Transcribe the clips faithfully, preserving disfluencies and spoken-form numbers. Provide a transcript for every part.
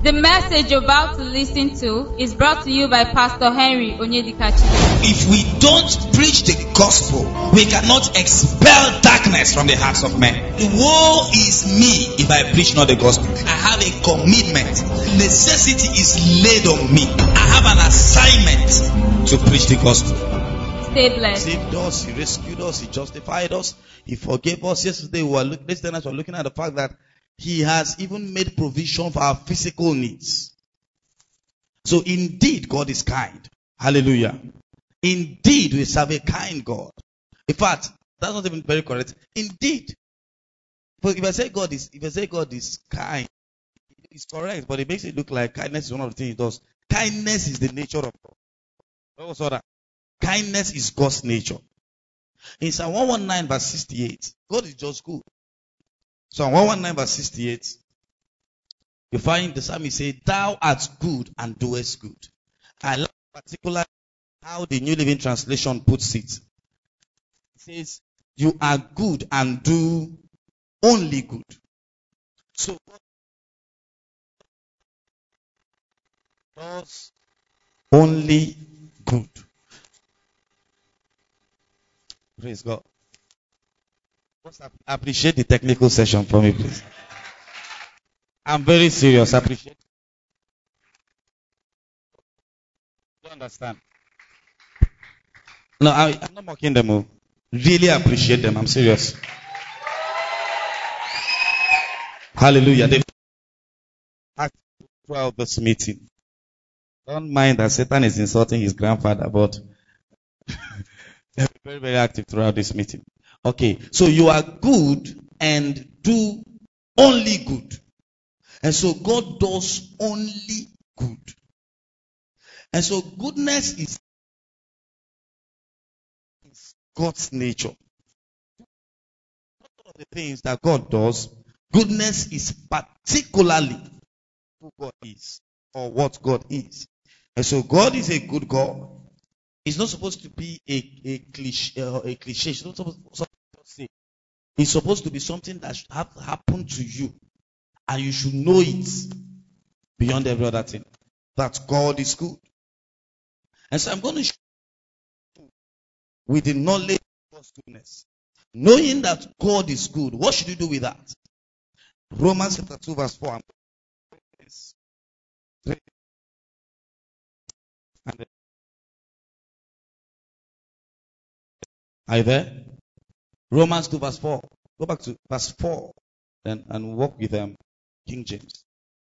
The message you're about to listen to is brought to you by Pastor Henry Onyedikachi. If we don't preach the gospel, we cannot expel darkness from the hearts of men. Woe is me if I preach not the gospel. I have a commitment. Necessity is laid on me. I have an assignment to preach the gospel. Stay blessed. He saved us, He rescued us, He justified us, He forgave us. Yesterday we were looking, this we were looking at the fact that He has even made provision for our physical needs. So indeed, God is kind. Hallelujah. Indeed, we serve a kind God. In fact, that's not even very correct. Indeed. But if I say God is, if I say God is kind, it's correct, but it makes it look like kindness is one of the things He does. Kindness is the nature of God. What was that? Kindness is God's nature. In Psalm one nineteen verse sixty-eight, God is just good. Psalm one nineteen verse sixty-eight, you find the psalmist say, "Thou art good and doest good." I like particularly how the New Living Translation puts it. It says, "You are good and do only good." So God does only good. Praise God. Just appreciate the technical session for me, please. I'm very serious. Appreciate. You understand? No, I, I'm not mocking them. Oh. Really appreciate them. I'm serious. Hallelujah. They act throughout this meeting. Don't mind that Satan is insulting his grandfather, but they're very, very active throughout this meeting. Okay, so you are good and do only good. And so God does only good. And so goodness is God's nature. One of the things that God does, goodness is particularly who God is or what God is. And so God is a good God. It's not supposed to be a, a cliche. Uh, a cliche. It's not supposed to say. It's supposed to be something that should have happened to you. And you should know it beyond every other thing. That God is good. And so I'm going to show you with the knowledge of God's goodness. Knowing that God is good, what should you do with that? Romans chapter two verse four. Are you there? Romans two verse four. Go back to verse four and, and walk with them. King James.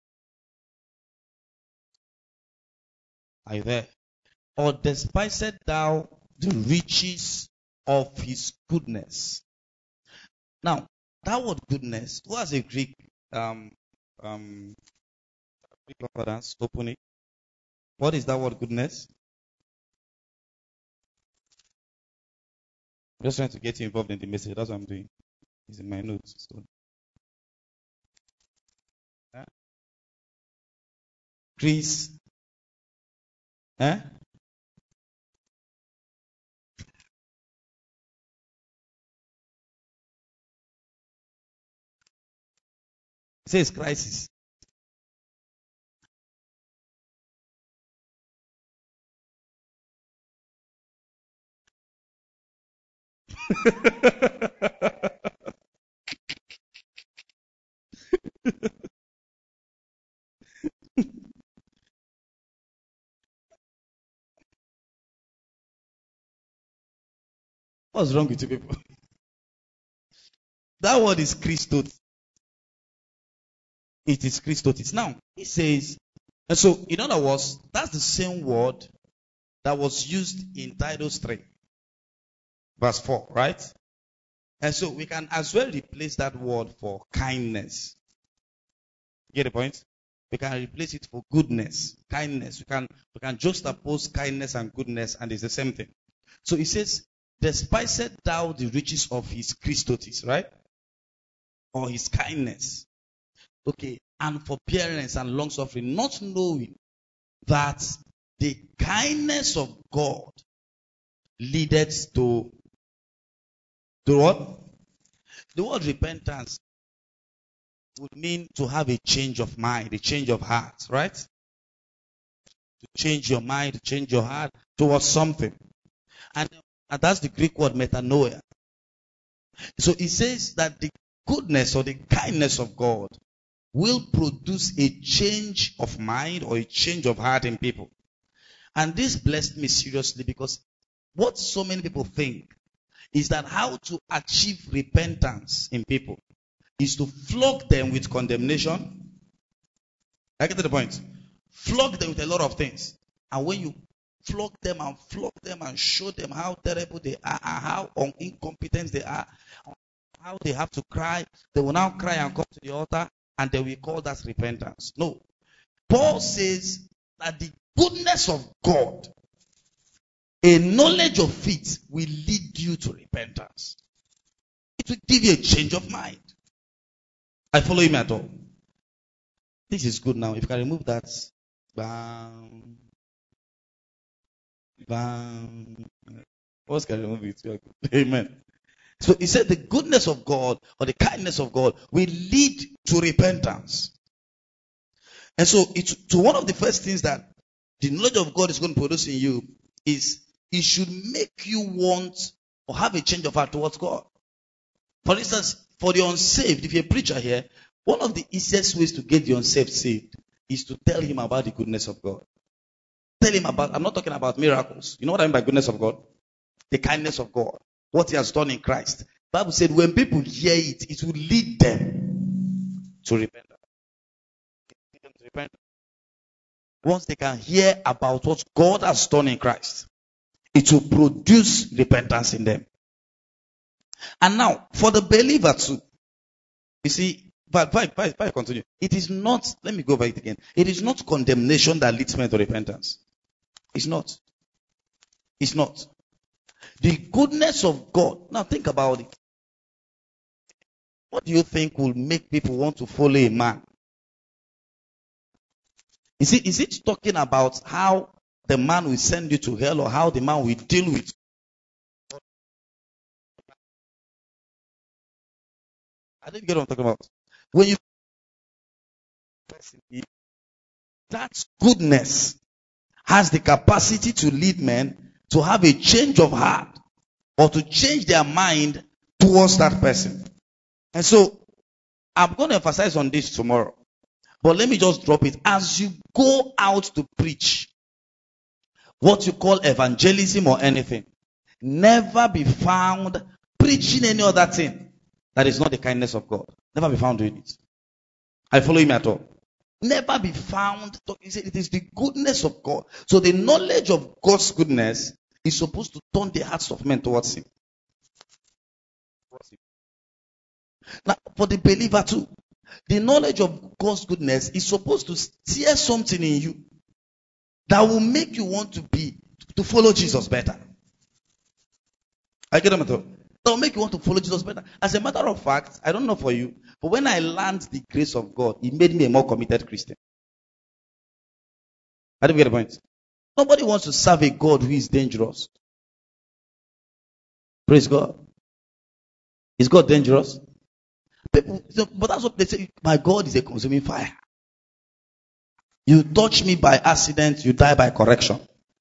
Are you there? Or despisest thou the riches of his goodness? Now, that word goodness, who has a Greek um um Greek concordance? Open it. What is that word goodness? I'm just trying to get you involved in the message. That's what I'm doing. It's in my notes. So. Huh? Chris. Huh? It says crisis. What's wrong with you people? That word is Christos. It is Christotis. Now, he says, and so in other words, that's the same word that was used in Titus three, verse four, right? And so we can as well replace that word for kindness. You get the point? We can replace it for goodness, kindness. We can we can juxtapose kindness and goodness, and it's the same thing. So he says, despisest thou the riches of his Christotis, right? Or his kindness. Okay, and forbearance and long suffering, not knowing that the kindness of God leadeth to, to what? The word repentance would mean to have a change of mind, a change of heart, right? To change your mind, to change your heart towards something. And, and that's the Greek word metanoia. So it says that the goodness or the kindness of God will produce a change of mind or a change of heart in people. And this blessed me seriously, because what so many people think is that how to achieve repentance in people is to flog them with condemnation. I get to the point. Flog them with a lot of things. And when you flog them and flog them and show them how terrible they are, and how incompetent they are, how they have to cry, they will now cry and come to the altar, and they will call that repentance. No. Paul says that the goodness of God, a knowledge of it, will lead you to repentance. It will give you a change of mind. I follow him at all. This is good now. If you can remove that. Bam. Bam. What else can remove it? Amen. So he said the goodness of God or the kindness of God will lead to repentance. And so it's to one of the first things that the knowledge of God is going to produce in you is it should make you want or have a change of heart towards God. For instance, for the unsaved, if you're a preacher here, one of the easiest ways to get the unsaved saved is to tell him about the goodness of God. Tell him about, I'm not talking about miracles. You know what I mean by goodness of God? The kindness of God. What he has done in Christ. The Bible said when people hear it, it will lead them to repentance. Once they can hear about what God has done in Christ, it will produce repentance in them. And now, for the believer too, you see, but if I, if I continue, it is not, let me go back again. It is not condemnation that leads men to repentance. It's not. It's not. The goodness of God. Now think about it. What do you think will make people want to follow a man? Is it, is it talking about how the man will send you to hell or how the man will deal with? I didn't get what I'm talking about. When you that goodness has the capacity to lead men to have a change of heart or to change their mind towards that person. And so I'm going to emphasize on this tomorrow. But let me just drop it. As you go out to preach what you call evangelism or anything, never be found preaching any other thing that is not the kindness of God. Never be found doing it. I follow him at all. Never be found. He said it is the goodness of God. So the knowledge of God's goodness is supposed to turn the hearts of men towards him. Now, for the believer too, the knowledge of God's goodness is supposed to steer something in you that will make you want to be, to follow Jesus better. I get them at all. That will make you want to follow Jesus better. As a matter of fact, I don't know for you, but when I learned the grace of God, it made me a more committed Christian. I didn't get the point. Nobody wants to serve a God who is dangerous. Praise God. Is God dangerous? People, but that's what they say. My God is a consuming fire. You touch me by accident, you die by correction.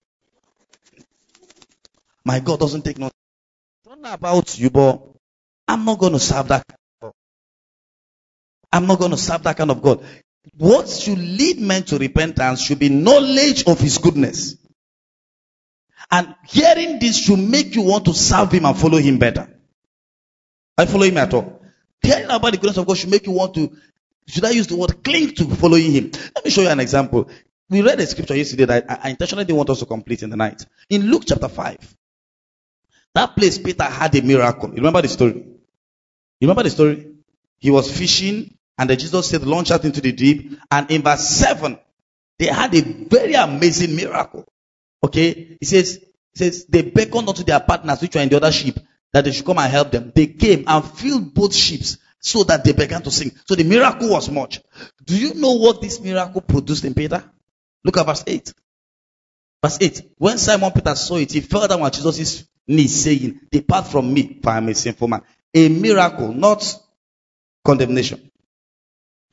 My God doesn't take notice. I don't know about you, but I'm not going to serve that kind of God. I'm not going to serve that kind of God. What should lead men to repentance should be knowledge of his goodness. And hearing this should make you want to serve him and follow him better. I follow him at all. Hearing about the goodness of God should make you want to, should I use the word, cling to following him. Let me show you an example. We read a scripture yesterday that I, I intentionally didn't want us to complete in the night. In Luke chapter five, that place Peter had a miracle. You remember the story? You remember the story? He was fishing and then Jesus said, launch out into the deep. And in verse seven, they had a very amazing miracle. Okay? He says, he says, they beckoned unto their partners which were in the other ship, that they should come and help them. They came and filled both ships so that they began to sink. So the miracle was much. Do you know what this miracle produced in Peter? Look at verse eight. Verse eight. When Simon Peter saw it, he fell down at Jesus' knees, saying, depart from me, for I am a sinful man. A miracle, not condemnation.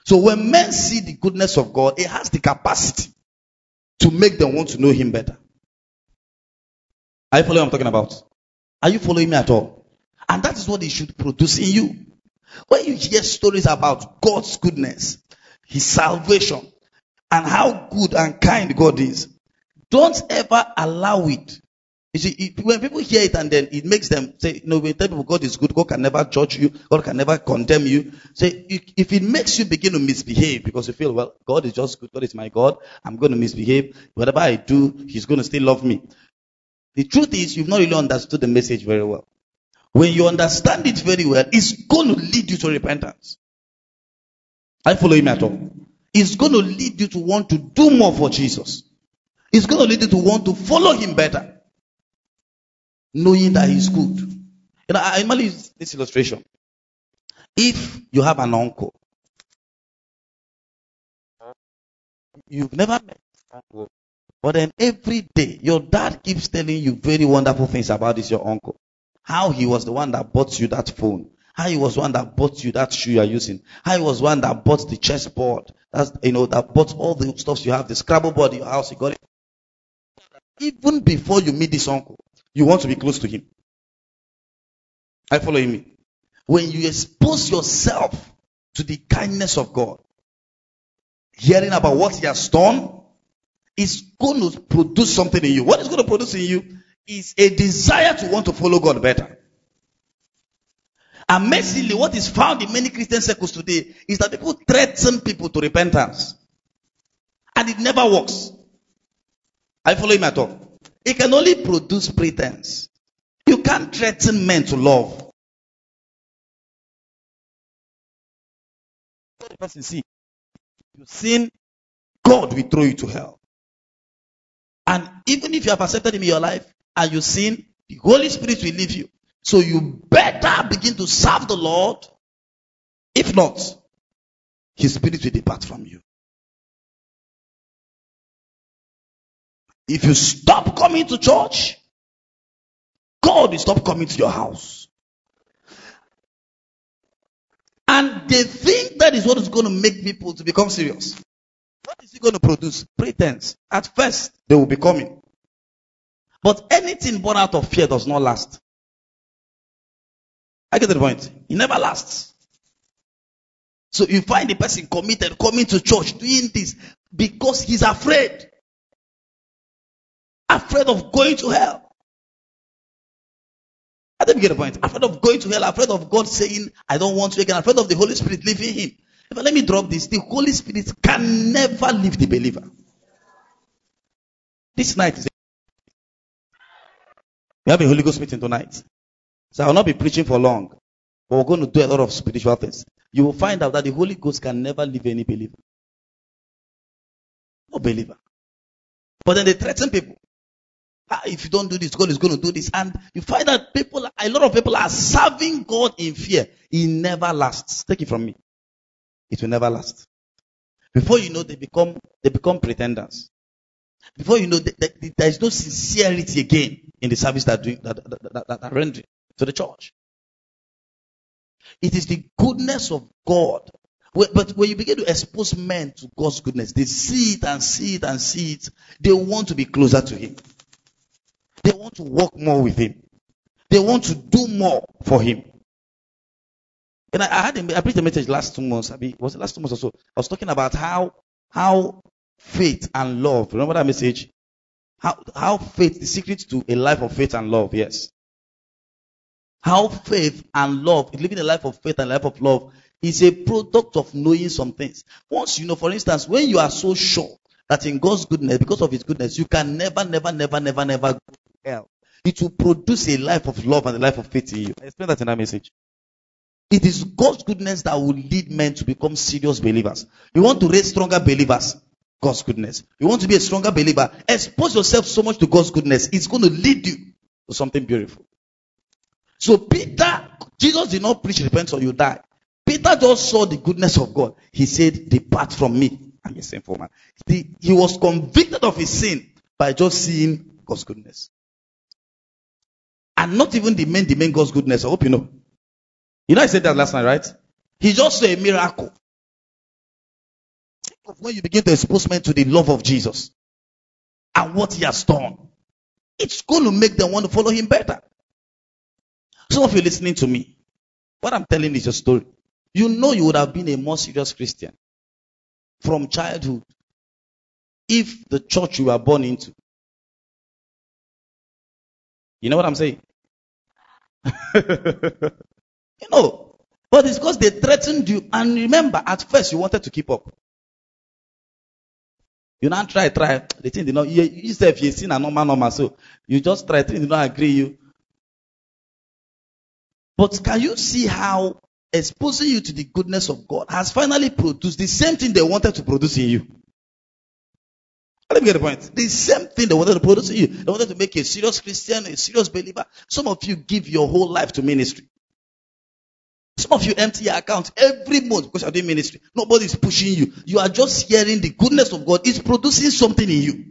So when men see the goodness of God, it has the capacity to make them want to know him better. Are you following what I'm talking about? Are you following me at all? And that is what it should produce in you. When you hear stories about God's goodness, his salvation, and how good and kind God is, don't ever allow it. You see, it, when people hear it and then it makes them say, you know, when tell people God is good, God can never judge you, God can never condemn you. Say, if it makes you begin to misbehave because you feel, well, God is just good, God is my God, I'm going to misbehave. Whatever I do, he's going to still love me. The truth is, you've not really understood the message very well. When you understand it very well, it's going to lead you to repentance. Are you following me at all? It's going to lead you to want to do more for Jesus. It's going to lead you to want to follow him better. Knowing that he's good. You know, I normally use this illustration. If you have an uncle, you've never met an uncle, but then every day your dad keeps telling you very wonderful things about this your uncle. How he was the one that bought you that phone. How he was the one that bought you that shoe you are using. How he was the one that bought the chessboard. That's, you know, that bought all the stuff you have, the Scrabble board in your house. You got it. Even before you meet this uncle, you want to be close to him. Are you following me? When you expose yourself to the kindness of God, hearing about what he has done, it's going to produce something in you. What is going to produce in you is a desire to want to follow God better. Amazingly, what is found in many Christian circles today is that people threaten people to repentance. And it never works. Are you following me at all? It can only produce pretense. You can't threaten men to love. The person see, you sin, God will throw you to hell. And even if you have accepted him in your life and you sin, the Holy Spirit will leave you. So you better begin to serve the Lord. If not, his spirit will depart from you. If you stop coming to church, God will stop coming to your house. And they think that is what is going to make people to become serious. What is it going to produce? Pretense. At first, they will be coming. But anything born out of fear does not last. I get the point. It never lasts. So you find the person committed, coming to church, doing this because he's afraid. Afraid of going to hell. I didn't get the point. Afraid of going to hell, afraid of God saying, I don't want to again, afraid of the Holy Spirit leaving him. But let me drop this. The Holy Spirit can never leave the believer. This night is we have a Holy Ghost meeting tonight. So I will not be preaching for long. But we're going to do a lot of spiritual things. You will find out that the Holy Ghost can never leave any believer. No believer. But then they threaten people. Ah, if you don't do this, God is going to do this. And you find that people, a lot of people are serving God in fear. It never lasts. Take it from me. It will never last. Before you know, they become they become pretenders. Before you know, they, they, there is no sincerity again in the service that doing that, that, that, that are rendering to the church. It is the goodness of God. But when you begin to expose men to God's goodness, they see it and see it and see it. They want to be closer to him. They want to walk more with him. They want to do more for him. And I, I had a, I preached a message last two months. I mean, was it last two months or so? I was talking about how how faith and love. Remember that message? How how faith, the secret to a life of faith and love. Yes. How faith and love, living a life of faith and a life of love, is a product of knowing some things. Once you know, for instance, when you are so sure that in God's goodness, because of his goodness, you can never, never, never, never, never go to hell. It will produce a life of love and a life of faith in you. I explained that in that message. It is God's goodness that will lead men to become serious believers. You want to raise stronger believers? God's goodness. You want to be a stronger believer? Expose yourself so much to God's goodness. It's going to lead you to something beautiful. So Peter, Jesus did not preach repent or you die. Peter just saw the goodness of God. He said, depart from me. I'm a sinful man. The, he was convicted of his sin by just seeing God's goodness. And not even the men demand God's goodness. I hope you know. You know I said that last night, right? He just saw a miracle. when you begin to expose men to the love of Jesus and what he has done, it's going to make them want to follow him better. Some of you listening to me, what I'm telling is a story. You know you would have been a more serious Christian from childhood if the church you were born into. You know what I'm saying? You know, but it's because they threatened you. And remember, at first you wanted to keep up. You now try, try. The thing did not, you, you say if you seen a normal, normal, so you just try, things did not agree you. But can you see how exposing you to the goodness of God has finally produced the same thing they wanted to produce in you? Let me get the point. The same thing they wanted to produce in you. They wanted to make you a serious Christian, a serious believer. Some of you give your whole life to ministry. Some of you empty your account every month because you're doing ministry. Nobody's pushing you. You are just hearing the goodness of God. It's producing something in you.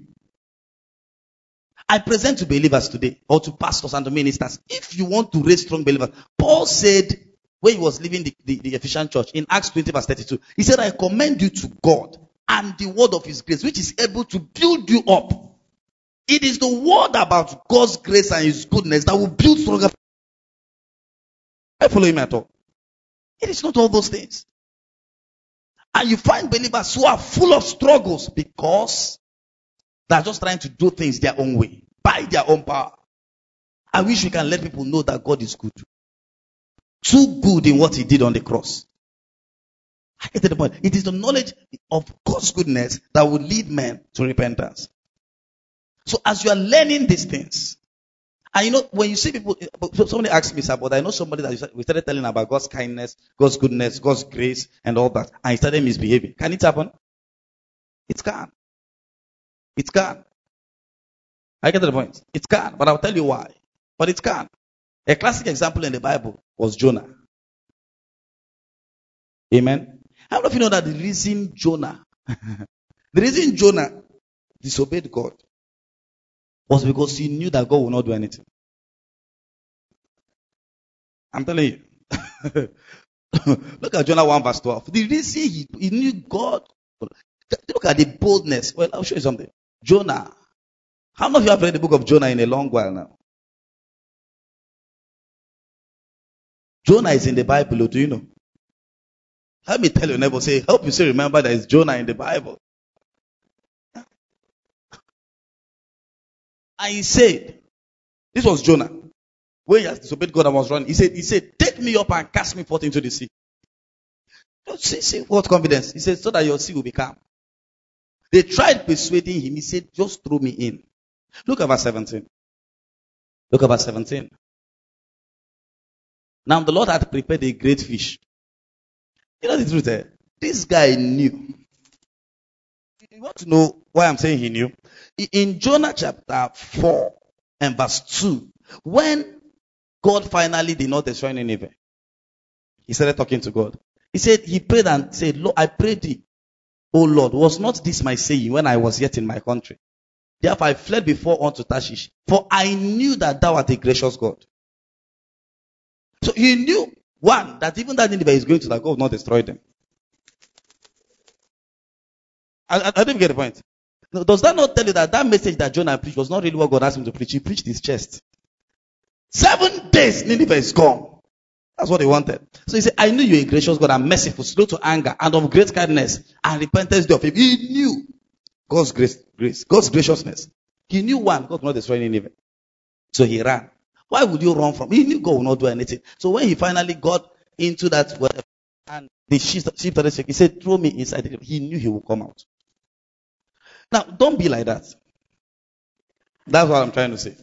I present to believers today, or to pastors and to ministers, if you want to raise strong believers, Paul said, when he was leaving the, the, the Ephesian church, in Acts twenty verse thirty-two, he said, I commend you to God and the word of his grace, which is able to build you up. It is the word about God's grace and his goodness that will build stronger. Are you following me at all? It is not all those things. And you find believers who are full of struggles because they're just trying to do things their own way, by their own power. I wish we can let people know that God is good. Too good in what he did on the cross. I get to the point. It is the knowledge of God's goodness that will lead men to repentance. So as you are learning these things, and you know, when you see people, somebody asked me, sir, but I know somebody that we started telling about God's kindness, God's goodness, God's grace, and all that, and he started misbehaving. Can it happen? It can. It can. I get to the point. It can, but I'll tell you why. But it can. A classic example in the Bible was Jonah. Amen. How many of you know that the reason Jonah, the reason Jonah disobeyed God was because he knew that God would not do anything. I'm telling you. Look at Jonah one verse twelve. The reason he, he knew God, look at the boldness. Well, I'll show you something. Jonah. How many of you have read the book of Jonah in a long while now? Jonah is in the Bible, do you know? Let me tell your neighbor, say, help you say, remember there is Jonah in the Bible. And he said, this was Jonah. When he has disobeyed God and was running, he said, he said, take me up and cast me forth into the sea. See, see what confidence. He said, so that your sea will be calm. They tried persuading him. He said, just throw me in. Look at verse seventeen. Look at verse seventeen. Now the Lord had prepared a great fish. You know the truth, eh? This guy knew. You want to know why I'm saying he knew? In Jonah chapter four and verse two, when God finally did not destroy Nineveh, he started talking to God. He said, he prayed and said, Lord, I pray thee, O Lord, was not this my saying when I was yet in my country? Therefore I fled before unto Tarshish, for I knew that thou art a gracious God. So he knew, one, that even that Nineveh is going to, that God will not destroy them. I, I, I didn't get the point. Now, does that not tell you that that message that Jonah preached was not really what God asked him to preach? He preached his chest. Seven days, Nineveh is gone. That's what he wanted. So he said, I knew you are a gracious God and merciful, slow to anger, and of great kindness, and repentance of him. He knew God's grace, grace, God's graciousness. He knew one, God will not destroy Nineveh. So he ran. Why would you run from? He knew God will not do anything. So when he finally got into that well, and the sheep started shaking, he said, throw me inside it. He knew he would come out. Now, don't be like that. That's what I'm trying to say.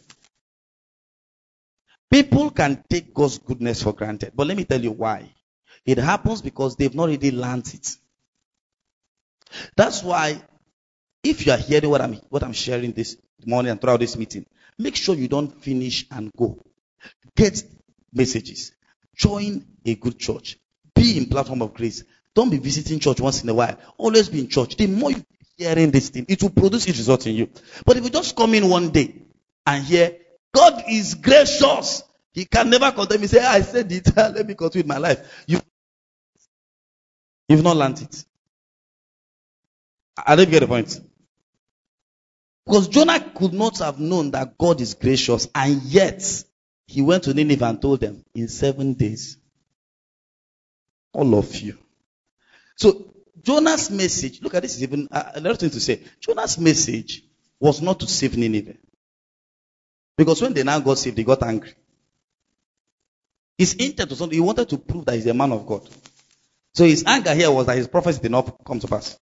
People can take God's goodness for granted. But let me tell you why. It happens because they've not really learned it. That's why, if you are hearing what I'm, what I'm sharing this morning and throughout this meeting, make sure you don't finish and go. Get messages. Join a good church. Be in platform of grace. Don't be visiting church once in a while. Always be in church. The more you hearing this thing, it will produce its result in you. But if you just come in one day and hear, God is gracious, he can never condemn me. Say, I said it, let me continue with my life. You, you've not learned it. I don't get the point. Because Jonah could not have known that God is gracious, and yet he went to Nineveh and told them in seven days. All of you. So Jonah's message, look at this, is even uh, another thing to say. Jonah's message was not to save Nineveh. Because when they now got saved, they got angry. His intent was something, he wanted to prove that he's a man of God. So his anger here was that his prophecy did not come to pass.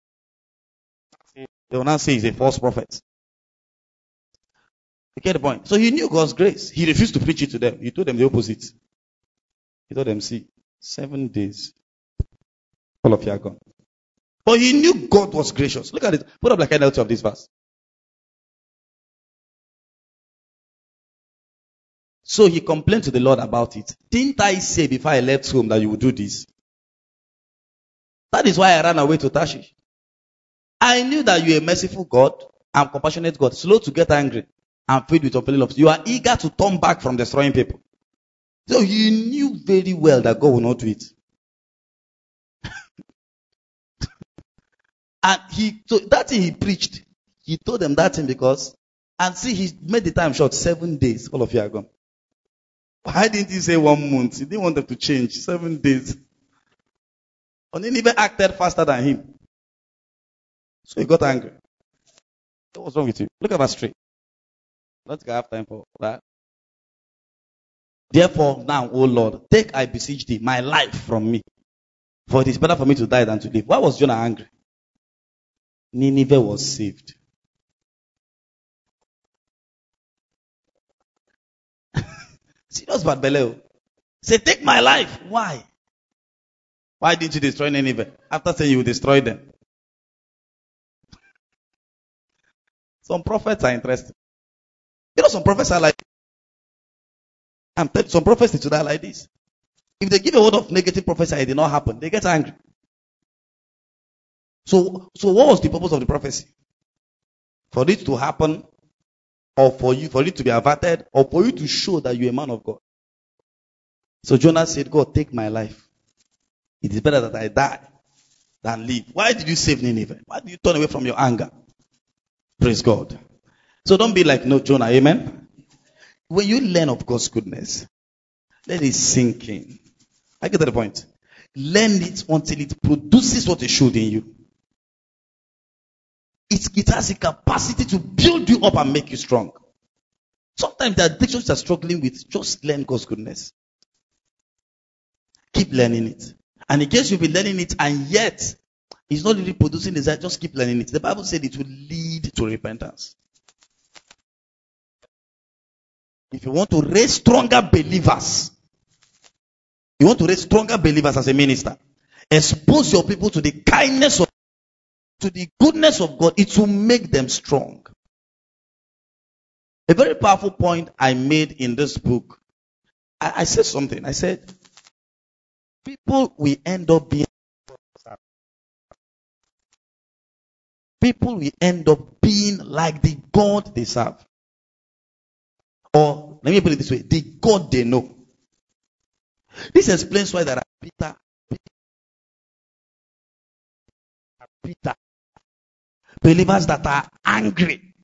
They will now say he's a false prophet. You get the point? So he knew God's grace. He refused to preach it to them. He told them the opposite. He told them, see, seven days, all of you are gone. But he knew God was gracious. Look at it. Put up like N L T of this verse. So he complained to the Lord about it. Didn't I say before I left home that you would do this? That is why I ran away to Tarshish. I knew that you are a merciful God and compassionate God, slow to get angry and filled with unfailing love. You are eager to turn back from destroying people. So he knew very well that God will not do it. And he, so that thing he preached, he told them that thing because, and see, he made the time short, seven days, all of you are gone. Why didn't he say one month? He didn't want them to change, seven days. And he even acted faster than him. So he got angry. What's wrong with you? Look at verse three. Let's have time for that. Therefore now, O Lord, take, I beseech thee, my life from me. For it is better for me to die than to live. Why was Jonah angry? Nineveh was saved. Serious bad belly. Say, take my life. Why? Why didn't you destroy Nineveh? After saying you will destroy them. Some prophets are interesting. You know, some prophets are like, I'm telling some prophets to that like this. If they give a word of negative prophecy, it did not happen, they get angry. So, so what was the purpose of the prophecy? For it to happen, or for you, for it to be averted, or for you to show that you're a man of God. So Jonah said, God, take my life. It is better that I die than live. Why did you save Nineveh? Why did you turn away from your anger? Praise God. So don't be like no Jonah, amen? When you learn of God's goodness, let it sink in. I get to the point. Learn it until it produces what it should in you. It, it has a capacity to build you up and make you strong. Sometimes the addictions you are struggling with, just learn God's goodness. Keep learning it. And in case you've been learning it and yet it's not really producing desire, just keep learning it. The Bible said it will lead to repentance. If you want to raise stronger believers, you want to raise stronger believers as a minister, expose your people to the kindness of, to the goodness of God. It will make them strong. A very powerful point I made in this book. I, I said something. I said, people will end up being people will end up being like the God they serve. Or, let me put it this way, the God they know. This explains why there are bitter, bitter believers that are angry.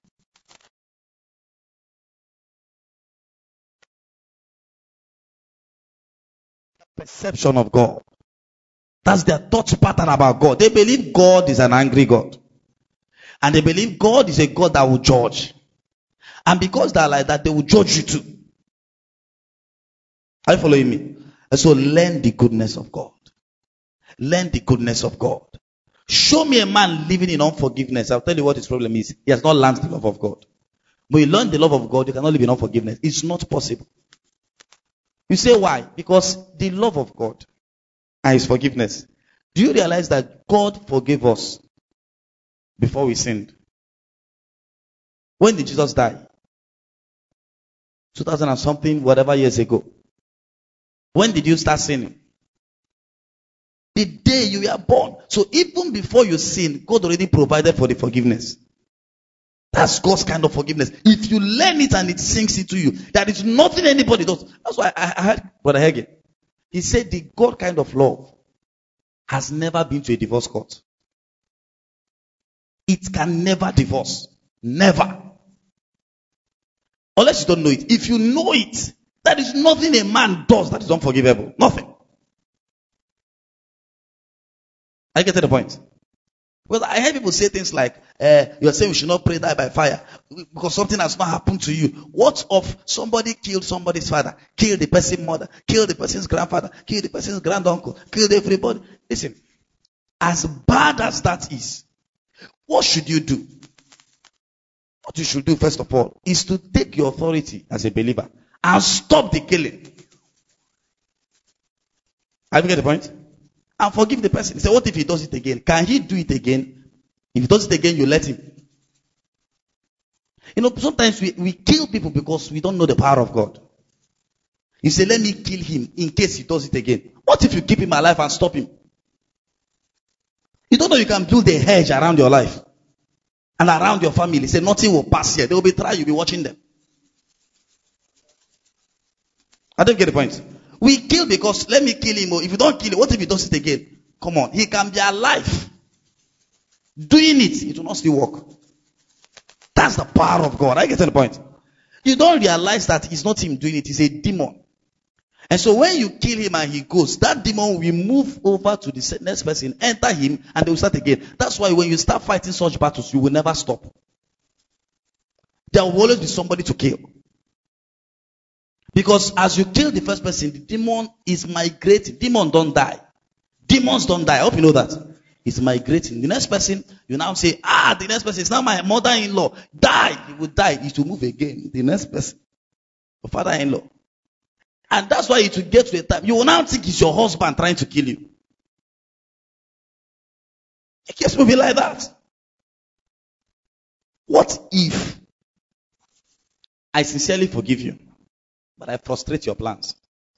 Perception of God. That's their thought pattern about God. They believe God is an angry God. And they believe God is a God that will judge. And because they are like that, they will judge you too. Are you following me? And so learn the goodness of God. Learn the goodness of God. Show me a man living in unforgiveness. I'll tell you what his problem is. He has not learned the love of God. When you learn the love of God, you cannot live in unforgiveness. It's not possible. You say why? Because the love of God and his forgiveness. Do you realize that God forgave us before we sinned? When did Jesus die? two thousand and something, whatever years ago. When did you start sinning? The day you were born. So even before you sin, God already provided for the forgiveness. That's God's kind of forgiveness. If you learn it and it sinks into you, there is nothing anybody does. That's why I, I heard Brother Hagin. He said the God kind of love has never been to a divorce court. it can never divorce. Never. Unless you don't know it. If you know it, there is nothing a man does that is unforgivable. Nothing. I get to the point. Well, I hear people say things like, uh, you're saying we should not pray die by fire because something has not happened to you. What of somebody killed somebody's father, killed the person's mother, killed the person's grandfather, killed the person's granduncle, killed everybody? Listen, as bad as that is, what should you do? What you should do, first of all, is to take your authority as a believer and stop the killing. Have you get the point? And forgive the person. He said, what if he does it again? Can he do it again? If he does it again, you let him. You know, sometimes we, we kill people because we don't know the power of God. You say, let me kill him in case he does it again. What if you keep him alive and stop him? You don't know you can build a hedge around your life and around your family. Say, nothing will pass here. They will be trying, you'll be watching them. I don't get the point. We kill because, let me kill him. If you don't kill him, what if he does it again? Come on. He can be alive. Doing it, it will not still work. That's the power of God. I get to the point. You don't realize that it's not him doing it. It's a demon. And so when you kill him and he goes, that demon will move over to the next person, enter him, and they will start again. That's why when you start fighting such battles, you will never stop. There will always be somebody to kill. Because as you kill the first person, the demon is migrating. Demon don't die. Demons don't die. I hope you know that. It's migrating. The next person, you now say, ah, the next person is now my mother-in-law. Die. He will die. It will move again. The next person. Your father-in-law. And that's why it will get to a time. You will now think it's your husband trying to kill you. It keeps moving like that. What if I sincerely forgive you, but I frustrate your plans?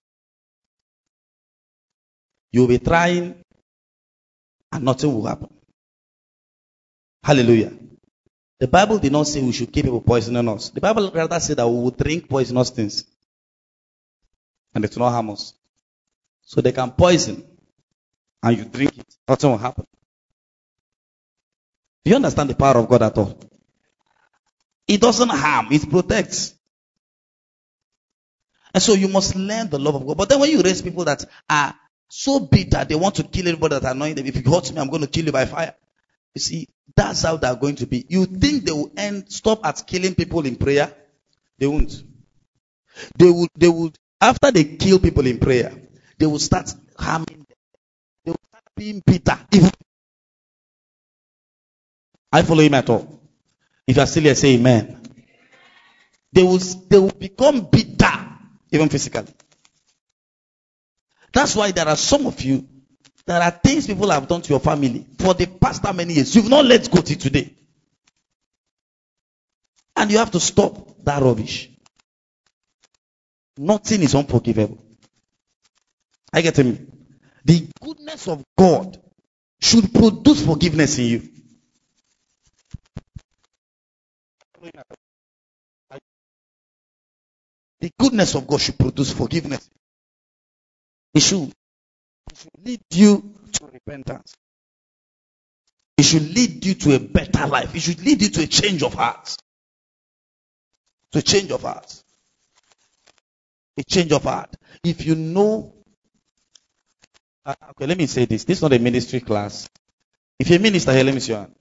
You will be trying and nothing will happen. Hallelujah. The Bible did not say we should keep people poisoning us. The Bible rather said that we will drink poisonous things. And it will not harm us. So they can poison and you drink it. Nothing will happen. Do you understand the power of God at all? It doesn't harm. It protects. And so you must learn the love of God. But then when you raise people that are so bitter, they want to kill everybody that annoys them. If you hurt me, I'm going to kill you by fire. You see, that's how they're going to be. You think they will end, stop at killing people in prayer? They won't. They would, they would, after they kill people in prayer, they will start harming them. They will start being bitter. If I follow him at all. If you are still here, say amen. They will, they will become bitter, even physically. That's why there are some of you, there are things people have done to your family for the past how many years. You've not let go till today. And you have to stop that rubbish. Nothing is unforgivable. I get me. The goodness of God should produce forgiveness in you. The goodness of God should produce forgiveness. It should. It should lead you to repentance. It should lead you to a better life. It should lead you to a change of heart. To a change of heart. A change of heart. If you know, uh, okay, let me say this. This is not a ministry class. If you're a minister here, let me see your hand.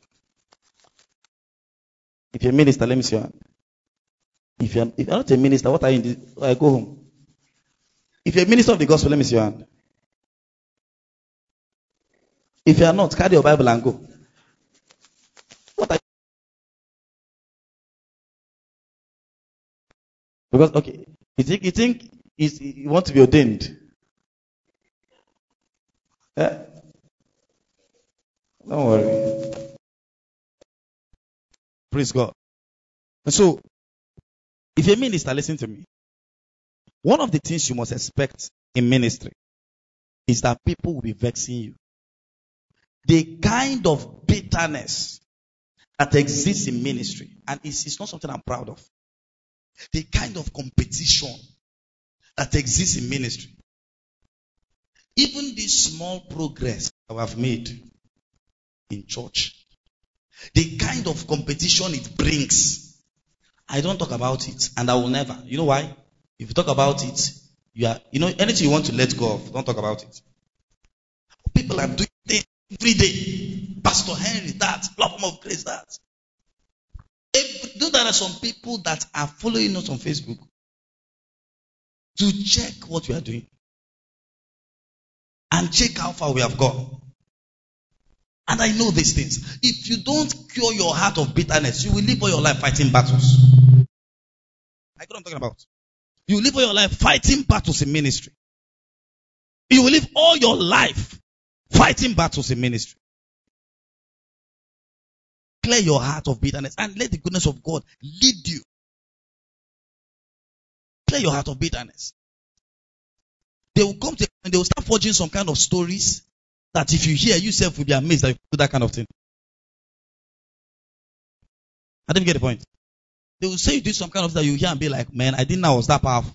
If you're a minister, let me see your hand. If you're, if you're not a minister, what are you in this? I go home. If you're a minister of the gospel, let me see your hand. If you are not, carry your Bible and go. What are you? Because, okay, you think you think you want to be ordained? Eh? Don't worry. Praise God. And so, if you're a minister, listen to me. One of the things you must expect in ministry is that people will be vexing you. The kind of bitterness that exists in ministry, and it's, it's not something I'm proud of. The kind of competition that exists in ministry. Even this small progress that we have made in church, The kind of competition it brings. I don't talk about it, and I will never. You know why? If you talk about it, you are, you know, anything you want to let go of, don't talk about it. People are doing it every day. Pastor Henry, that. Platform of Grace, that. Every, you know, there are some people that are following us on Facebook to check what we are doing and check how far we have gone. And I know these things. If you don't cure your heart of bitterness, you will live all your life fighting battles. I know what I'm talking about. You will live all your life fighting battles in ministry. You will live all your life fighting battles in ministry. Clear your heart of bitterness and let the goodness of God lead you. Clear your heart of bitterness. They will come to and they will start forging some kind of stories that if you hear, yourself will be amazed that you do that kind of thing. I didn't get the point. They will say you do some kind of thing that you hear and be like, man, I didn't know I was that powerful.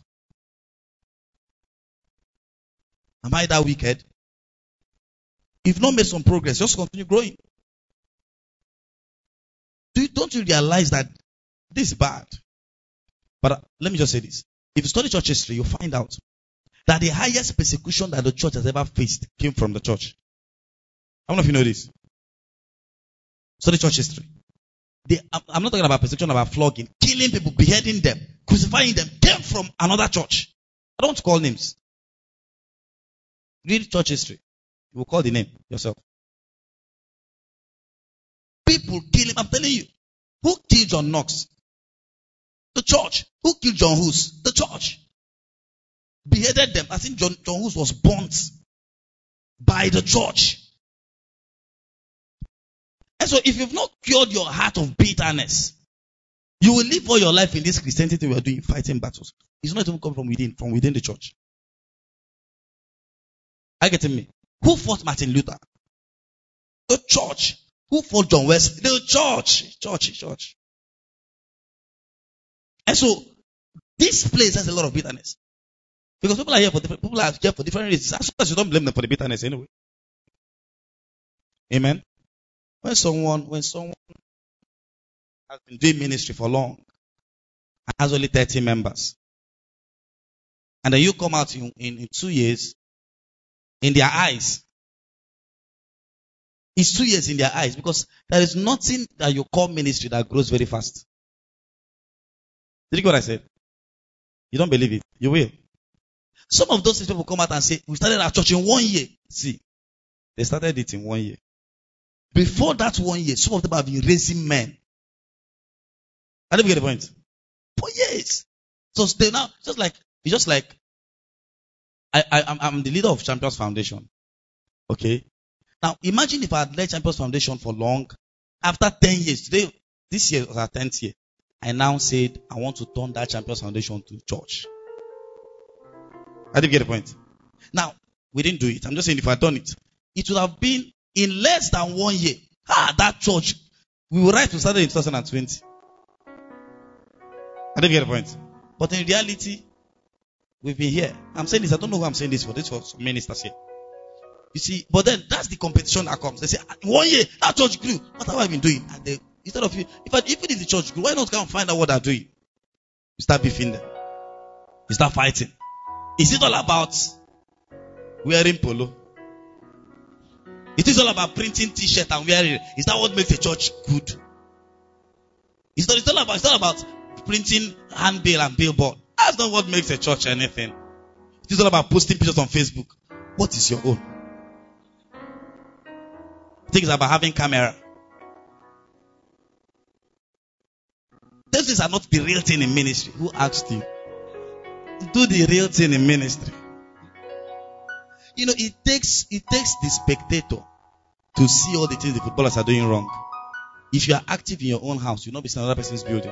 Am I that wicked? If not made some progress, just continue growing. Do you, don't you realize that this is bad? But uh, let me just say this. If you study church history, you'll find out that the highest persecution that the church has ever faced came from the church. How many of you know this? Study church history. They, I'm, I'm not talking about persecution, about flogging, killing people, beheading them, crucifying them, came from another church. I don't want to call names. Read church history. You will call the name yourself. People kill him. I'm telling you. Who killed John Knox? The church. Who killed John Hus? The church. Beheaded them. I think John, John Hus was burnt by the church. And so if you've not cured your heart of bitterness, you will live all your life in this Christianity we are doing, fighting battles. It's not even coming from within, from within the church. Are you getting me? Who fought Martin Luther? The church. Who fought John Wesley? The church. Church, church. And so, this place has a lot of bitterness. Because people are here for different, people are here for different reasons. As long as you don't blame them for the bitterness anyway. Amen. When someone, when someone has been doing ministry for long and has only thirty members, and then you come out in, in, in two years, in their eyes, it's two years in their eyes because there is nothing that you call ministry that grows very fast. Did you get what I said? You don't believe it. You will. Some of those people come out and say, we started our church in one year. See, they started it in one year. Before that one year, some of them have been raising men. I didn't get the point. For years. So they now, just like, it's just like, I, I, I'm, I'm the leader of Champions Foundation. Okay. Now, imagine if I had led Champions Foundation for long. After ten years, today, this year was our tenth year. I now said, I want to turn that Champions Foundation to church. I didn't get the point. Now, we didn't do it. I'm just saying if I had done it, it would have been in less than one year. Ah, that church, we were right to start in two thousand twenty. I didn't get the point. But in reality, we've been here. I'm saying this, I don't know who I'm saying this for. This for some ministers here. You see, but then that's the competition that comes. They say, one year, that church grew. What have I been doing? And they, instead of you, if I, even if the church grew, why not come and find out what they're doing? You start beefing them. You start fighting. Is it all about wearing polo? It is all about printing t-shirt and wearing it. Is that what makes a church good? It's not, it's all about, it's all about printing handbill and billboard. That's not what makes a church anything. It is all about posting pictures on Facebook. What is your own? I think it's about having camera. These things are not the real thing in ministry. Who asked you? Do the real thing in ministry. You know, it takes it takes the spectator to see all the things the footballers are doing wrong. If you are active in your own house, you'll not be in another person's building.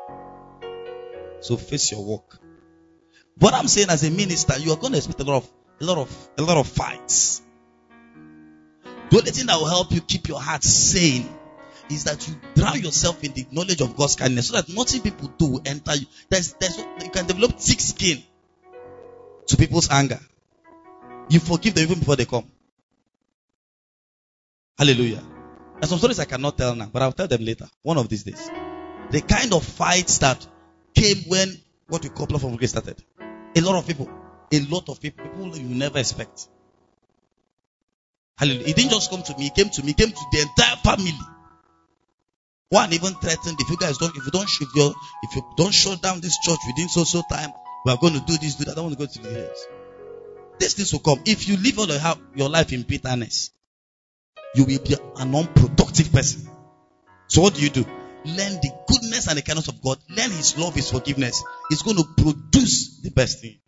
So face your work. What I'm saying as a minister, you are going to expect a lot of a lot of a lot of fights. The only thing that will help you keep your heart sane is that you drown yourself in the knowledge of God's kindness, so that nothing people do will enter you. There's, there's, you can develop thick skin to people's anger. You forgive them even before they come. Hallelujah. There's some stories I cannot tell now, but I'll tell them later, one of these days. The kind of fights that came when what we call Platform of Grace started. A lot of people, a lot of people, people you never expect. Hallelujah. He didn't just come to me, he came to me, he came to the entire family. One even threatened, if you guys don't, if you don't, if you if you don't shut down this church within so so time, we are going to do this, do that. I don't want to go to the hills. These things will come. If you live all your, your life in bitterness, you will be an unproductive person. So what do you do? Learn the goodness and the kindness of God. Learn His love, His forgiveness. It's going to produce the best thing.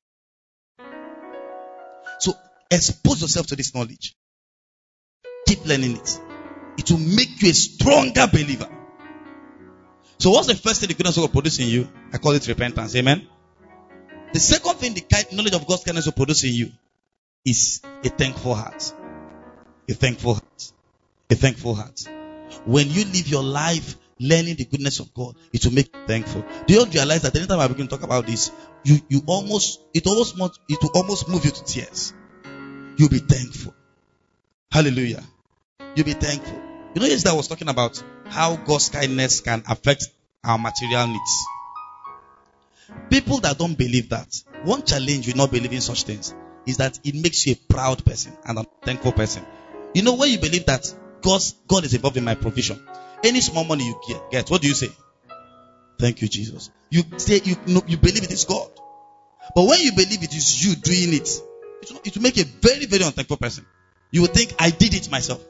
So expose yourself to this knowledge. Keep learning it. It will make you a stronger believer. So what's the first thing the goodness of God produce in you? I call it repentance. Amen. The second thing the kind, knowledge of God's kindness will produce in you is a thankful heart. A thankful heart. A thankful heart. When you live your life learning the goodness of God, it will make you thankful. Do you realize that anytime I begin to talk about this, you, you almost, it almost, it will almost move you to tears. You'll be thankful. Hallelujah. You'll be thankful. You know, yesterday I was talking about how God's kindness can affect our material needs. People that don't believe that, one challenge with not believing such things is that it makes you a proud person and a thankful person. You know, when you believe that God's, God is involved in my provision, any small money you get, get, what do you say? Thank you, Jesus. You say you know, you believe it is God. But when you believe it is you doing it, it will, it will make a very, very unthankful person. You will think, I did it myself.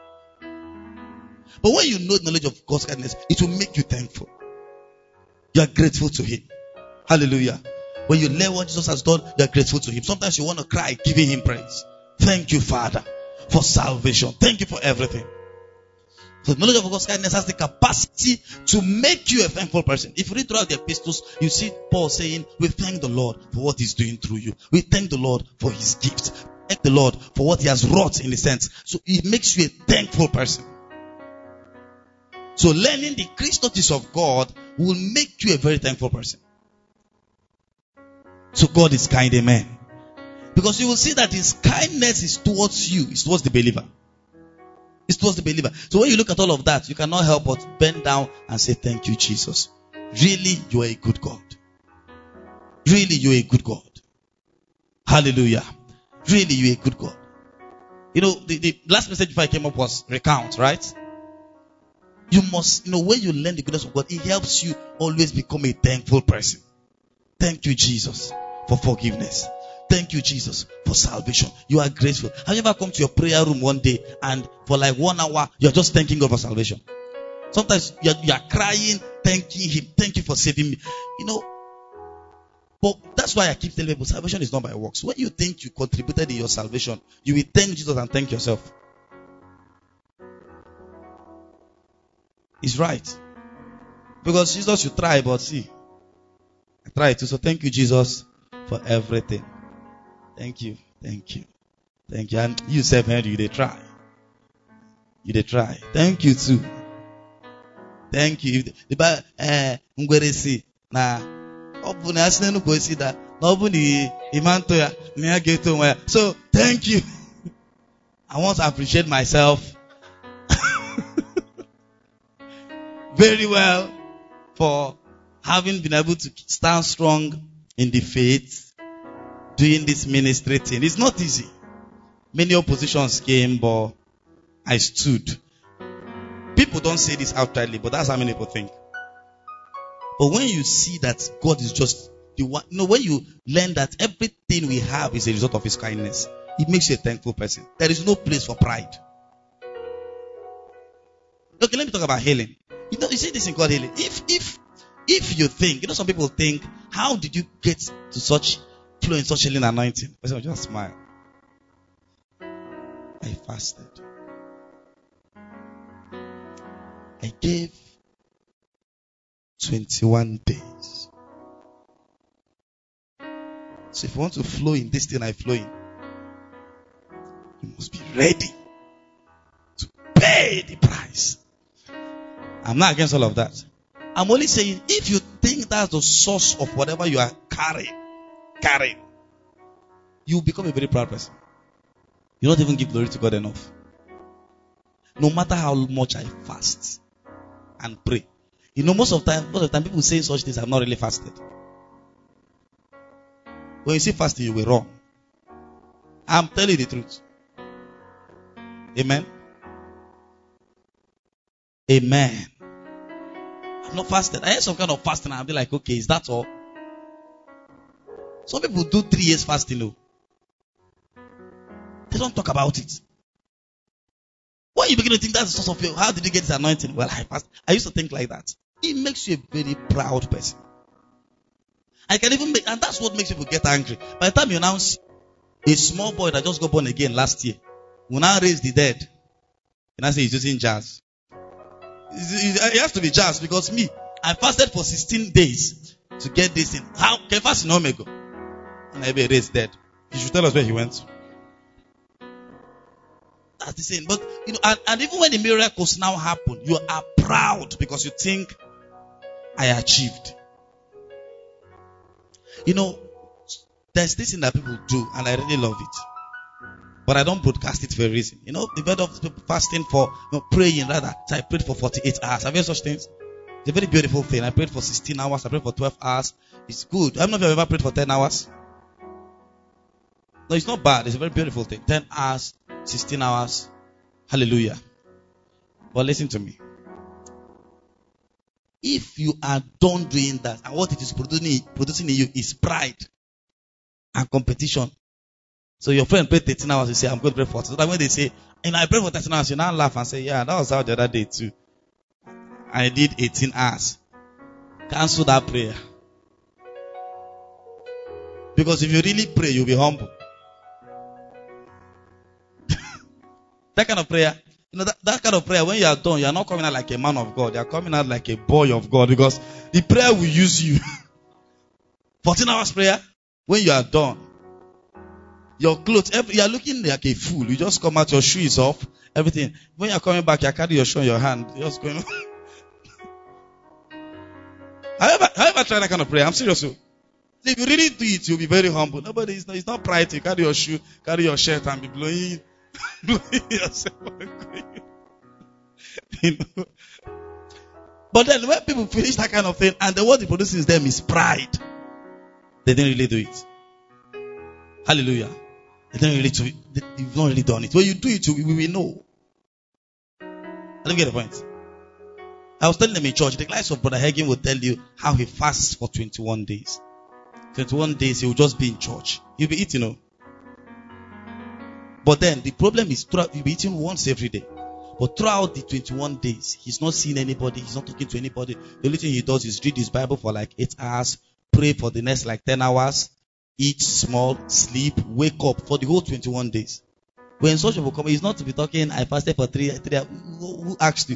But when you know the knowledge of God's kindness, it will make you thankful. You are grateful to Him. Hallelujah. When you learn what Jesus has done, you are grateful to Him. Sometimes you want to cry, giving Him praise. Thank you, Father, for salvation. Thank you for everything. So the knowledge of God's kindness has the capacity to make you a thankful person. If you read throughout the epistles, you see Paul saying, we thank the Lord for what He's doing through you. We thank the Lord for His gifts. Thank the Lord for what He has wrought in a sense. So it makes you a thankful person. So learning the Christology of God will make you a very thankful person. So God is kind, amen. Because you will see that His kindness is towards you. It's towards the believer. It's towards the believer. So when you look at all of that, you cannot help but bend down and say, thank you, Jesus. Really, you are a good God. Really, you are a good God. Hallelujah. Really, you are a good God. You know, the, the last message before I came up was recount, right? You must, you know, when you learn the goodness of God, it helps you always become a thankful person. Thank you, Jesus, for forgiveness. Thank you, Jesus, for salvation. You are grateful. Have you ever come to your prayer room one day and for like one hour, you're just thanking God for salvation? Sometimes you're, you're crying, thanking Him. Thank you for saving me. You know, but that's why I keep telling people, salvation is not by works. When you think you contributed in your salvation, you will thank Jesus and thank yourself. It's right. Because Jesus should try, but see, I tried to. So thank you, Jesus, for everything. Thank you. Thank you. Thank you. And you, Sir Henry, you they try. You they try. Thank you too. Thank you. The Bible, eh, ngweresi na obuna asnenu ko si da na obuni imanto ya na geto wa. So thank you. I want to appreciate myself very well for having been able to stand strong in the faith, doing this ministry thing. It's not easy. Many oppositions came, but I stood. People don't say this outrightly, but that's how many people think. But when you see that God is just the one, you know, when you learn that everything we have is a result of His kindness, it makes you a thankful person. There is no place for pride. Okay, let me talk about healing. You know, you see this thing called healing. If, if, if you think, you know, some people think, how did you get to such flow in such healing anointing? Person just smile. I fasted. I gave twenty-one days. So if you want to flow in this thing I flow in, you must be ready to pay the price. I'm not against all of that. I'm only saying, if you think that's the source of whatever you are carrying, carrying, you become a very proud person. You don't even give glory to God enough. no matter how much I fast and pray. You know, most of the time, most of the time people say such things, I've not really fasted. When you see fasting, you will run. I'm telling you the truth. Amen. Amen. I've not fasted. I had some kind of fasting and I'll be like, okay, is that all? Some people do three years fasting. No. They don't talk about it. When you begin to think that's the source of your, how did you get this anointing? Well, I fast. I used to think like that. It makes you a very proud person. I can even make, and that's what makes people get angry. By the time you announce a small boy that just got born again last year, will now raise the dead, and I say he's using jazz. It has to be jazz because me, I fasted for sixteen days to get this in. How can fast in Omega? And I be raised dead. You should tell us where he went. That's the same. But you know, and, and even when the miracles now happen, you are proud because you think I achieved. You know, there's this thing that people do, and I really love it. But I don't broadcast it for a reason. You know, the bed of people fasting for, you know, praying rather. So I prayed for forty-eight hours. Have you heard such things? It's a very beautiful thing. I prayed for sixteen hours. I prayed for twelve hours. It's good. I don't know if you've ever prayed for ten hours. No, it's not bad. It's a very beautiful thing. ten hours, sixteen hours. Hallelujah. But listen to me. If you are done doing that, and what it is producing, producing in you is pride and competition. So your friend prayed thirteen hours, you say, I'm going to pray forty. So that when they say, and I pray for thirteen hours, you now laugh and say, yeah, that was how the other day too. I did eighteen hours. Cancel that prayer. Because if you really pray, you'll be humble. That kind of prayer, you know, that, that kind of prayer, when you are done, you are not coming out like a man of God. You are coming out like a boy of God, because the prayer will use you. fourteen hours prayer, when you are done, your clothes, every, you are looking like a fool. You just come out, your shoe is off, everything. When you are coming back, you carry your shoe in your hand. You're just going. Have you ever, have you ever tried that kind of prayer? I'm serious. So if you really do it, you'll be very humble. Nobody is not, it's not pride. You carry your shoe, carry your shirt, and be blowing, blowing yourself. You know? But then when people finish that kind of thing, and the what it produces them is pride, they didn't really do it. Hallelujah. They didn't really do it. They've not really done it. When you do it, we will know. I don't get the point. I was telling them in church, the class of Brother Hagin will tell you how he fasts for twenty-one days. twenty-one days, he will just be in church. He'll be eating, you know. But then the problem is, he'll be eating once every day. But throughout the twenty-one days, he's not seeing anybody. He's not talking to anybody. The only thing he does is read his Bible for like eight hours, pray for the next like ten hours, eat small, sleep, wake up for the whole twenty-one days. When such people come, he's not to be talking, I fasted for three, three hours. Who asked you?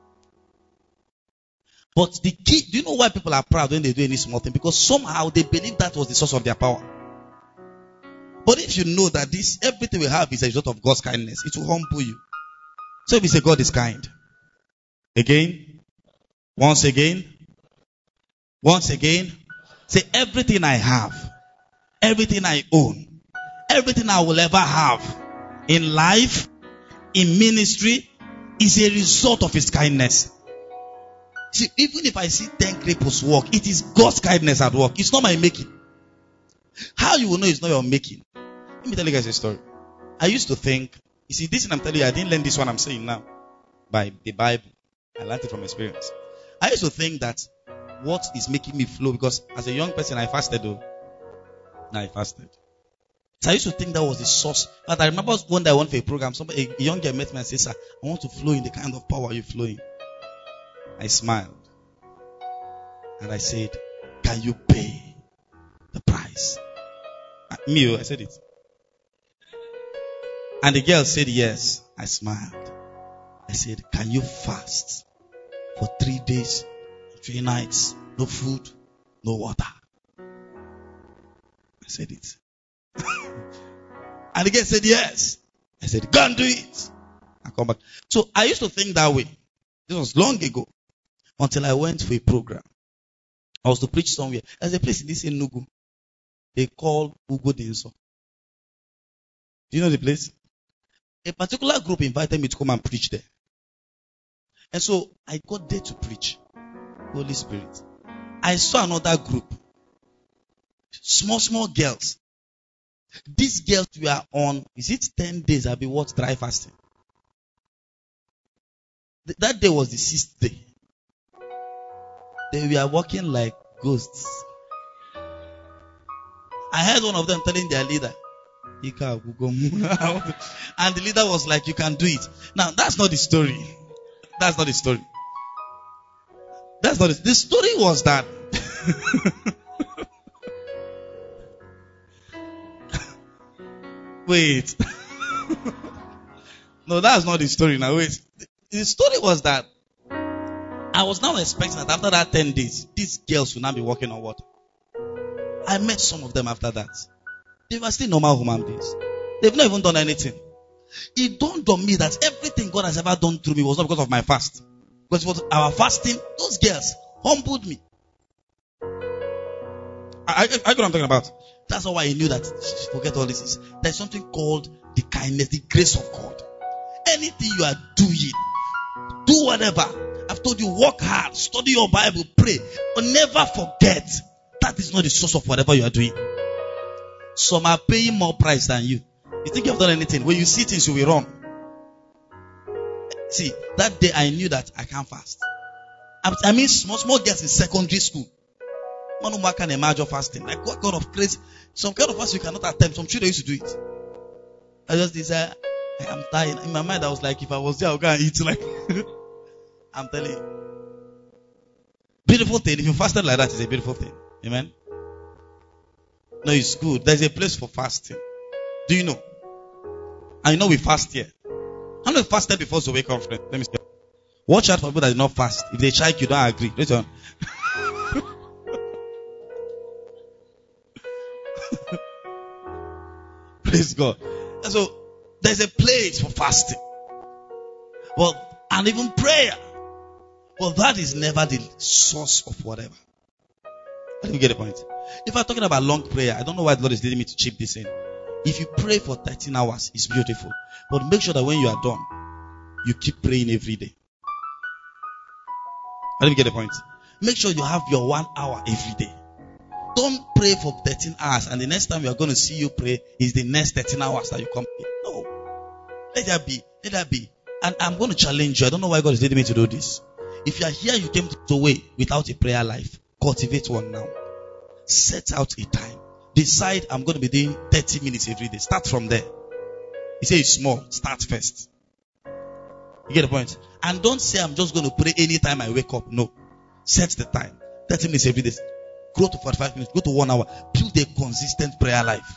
But the key, do you know why people are proud when they do any small thing? Because somehow they believe that was the source of their power. But if you know that this, everything we have is a result of God's kindness, it will humble you. So if you say God is kind, again, once again, once again, say everything I have, everything I own, everything I will ever have in life, in ministry, is a result of His kindness. See, even if I see ten cripples walk, it is God's kindness at work. It's not my making. How you will know it's not your making? Let me tell you guys a story. I used to think, you see, this thing I'm telling you, I didn't learn this one I'm saying now by the Bible. I learned it from experience. I used to think that what is making me flow, because as a young person, I fasted though. Now I fasted. So I used to think that was the source. But I remember one day I went for a program, somebody, a young girl met me and said, sir, I want to flow in the kind of power you're flowing. I smiled. And I said, can you pay the price? Uh, me, I said it. And the girl said yes. I smiled. I said, can you fast for three days, three nights, no food, no water? I said it. And the girl said yes. I said, go and do it. I come back. So I used to think that way. This was long ago. Until I went for a program. I was to preach somewhere. There's a place in this Enugu. They call Ugo Dinso. Do you know the place? A particular group invited me to come and preach there. And so I got there to preach. Holy Spirit. I saw another group. Small, small girls. These girls were on, is it ten days? I'll be what? Dry fasting. Th- that day was the sixth day. They were walking like ghosts. I heard one of them telling their leader, and the leader was like, you can do it. Now, that's not the story. That's not the story. That's not it. The story was that wait. No, that's not the story now. Wait. The story was that I was now expecting that after that ten days, these girls will now be walking on water. I met some of them after that. They were still normal human beings. They've not even done anything. It dawned on me that everything God has ever done through me was not because of my fast. Because it was our fasting, those girls humbled me. I, I, I know what I'm talking about. That's why I knew that, forget all this. There's something called the kindness, the grace of God. Anything you are doing, do whatever. I've told you, work hard, study your Bible, pray. But never forget, that is not the source of whatever you are doing. Some are paying more price than you. You think you have done anything? When you see things, you will run. See, that day I knew that I can't fast. I mean, small, small girls in secondary school. Man who can imagine fasting. Like, what kind of crazy? Some kind of fast you cannot attempt. Some children used to do it. I just decided, I am tired. In my mind, I was like, if I was there, I would go and eat. Like, I'm telling you. Beautiful thing. If you fasted like that, it's a beautiful thing. Amen. No, it's good. There's a place for fasting. Do you know? And you know we fast here. How many fasted before Zoe conference? Let me see. Watch out for people that do not fast. If they check, you don't agree. Listen. Praise God. And so there's a place for fasting. Well, and even prayer. But that is never the source of whatever. I didn't get the point. If I'm talking about long prayer, I don't know why the Lord is leading me to chip this in. If you pray for thirteen hours, it's beautiful. But make sure that when you are done, you keep praying every day. I didn't get the point. Make sure you have your one hour every day. Don't pray for thirteen hours and the next time we are going to see you pray is the next thirteen hours that you come here. No. Let that be. Let that be. And I'm going to challenge you. I don't know why God is leading me to do this. If you are here, you came to way without a prayer life. Cultivate one now. Set out a time. Decide I'm going to be doing thirty minutes every day. Start from there. He says it's small. Start first. You get the point? And don't say I'm just going to pray anytime I wake up. No. Set the time. thirty minutes every day. Grow to forty-five minutes. Go to one hour. Build a consistent prayer life.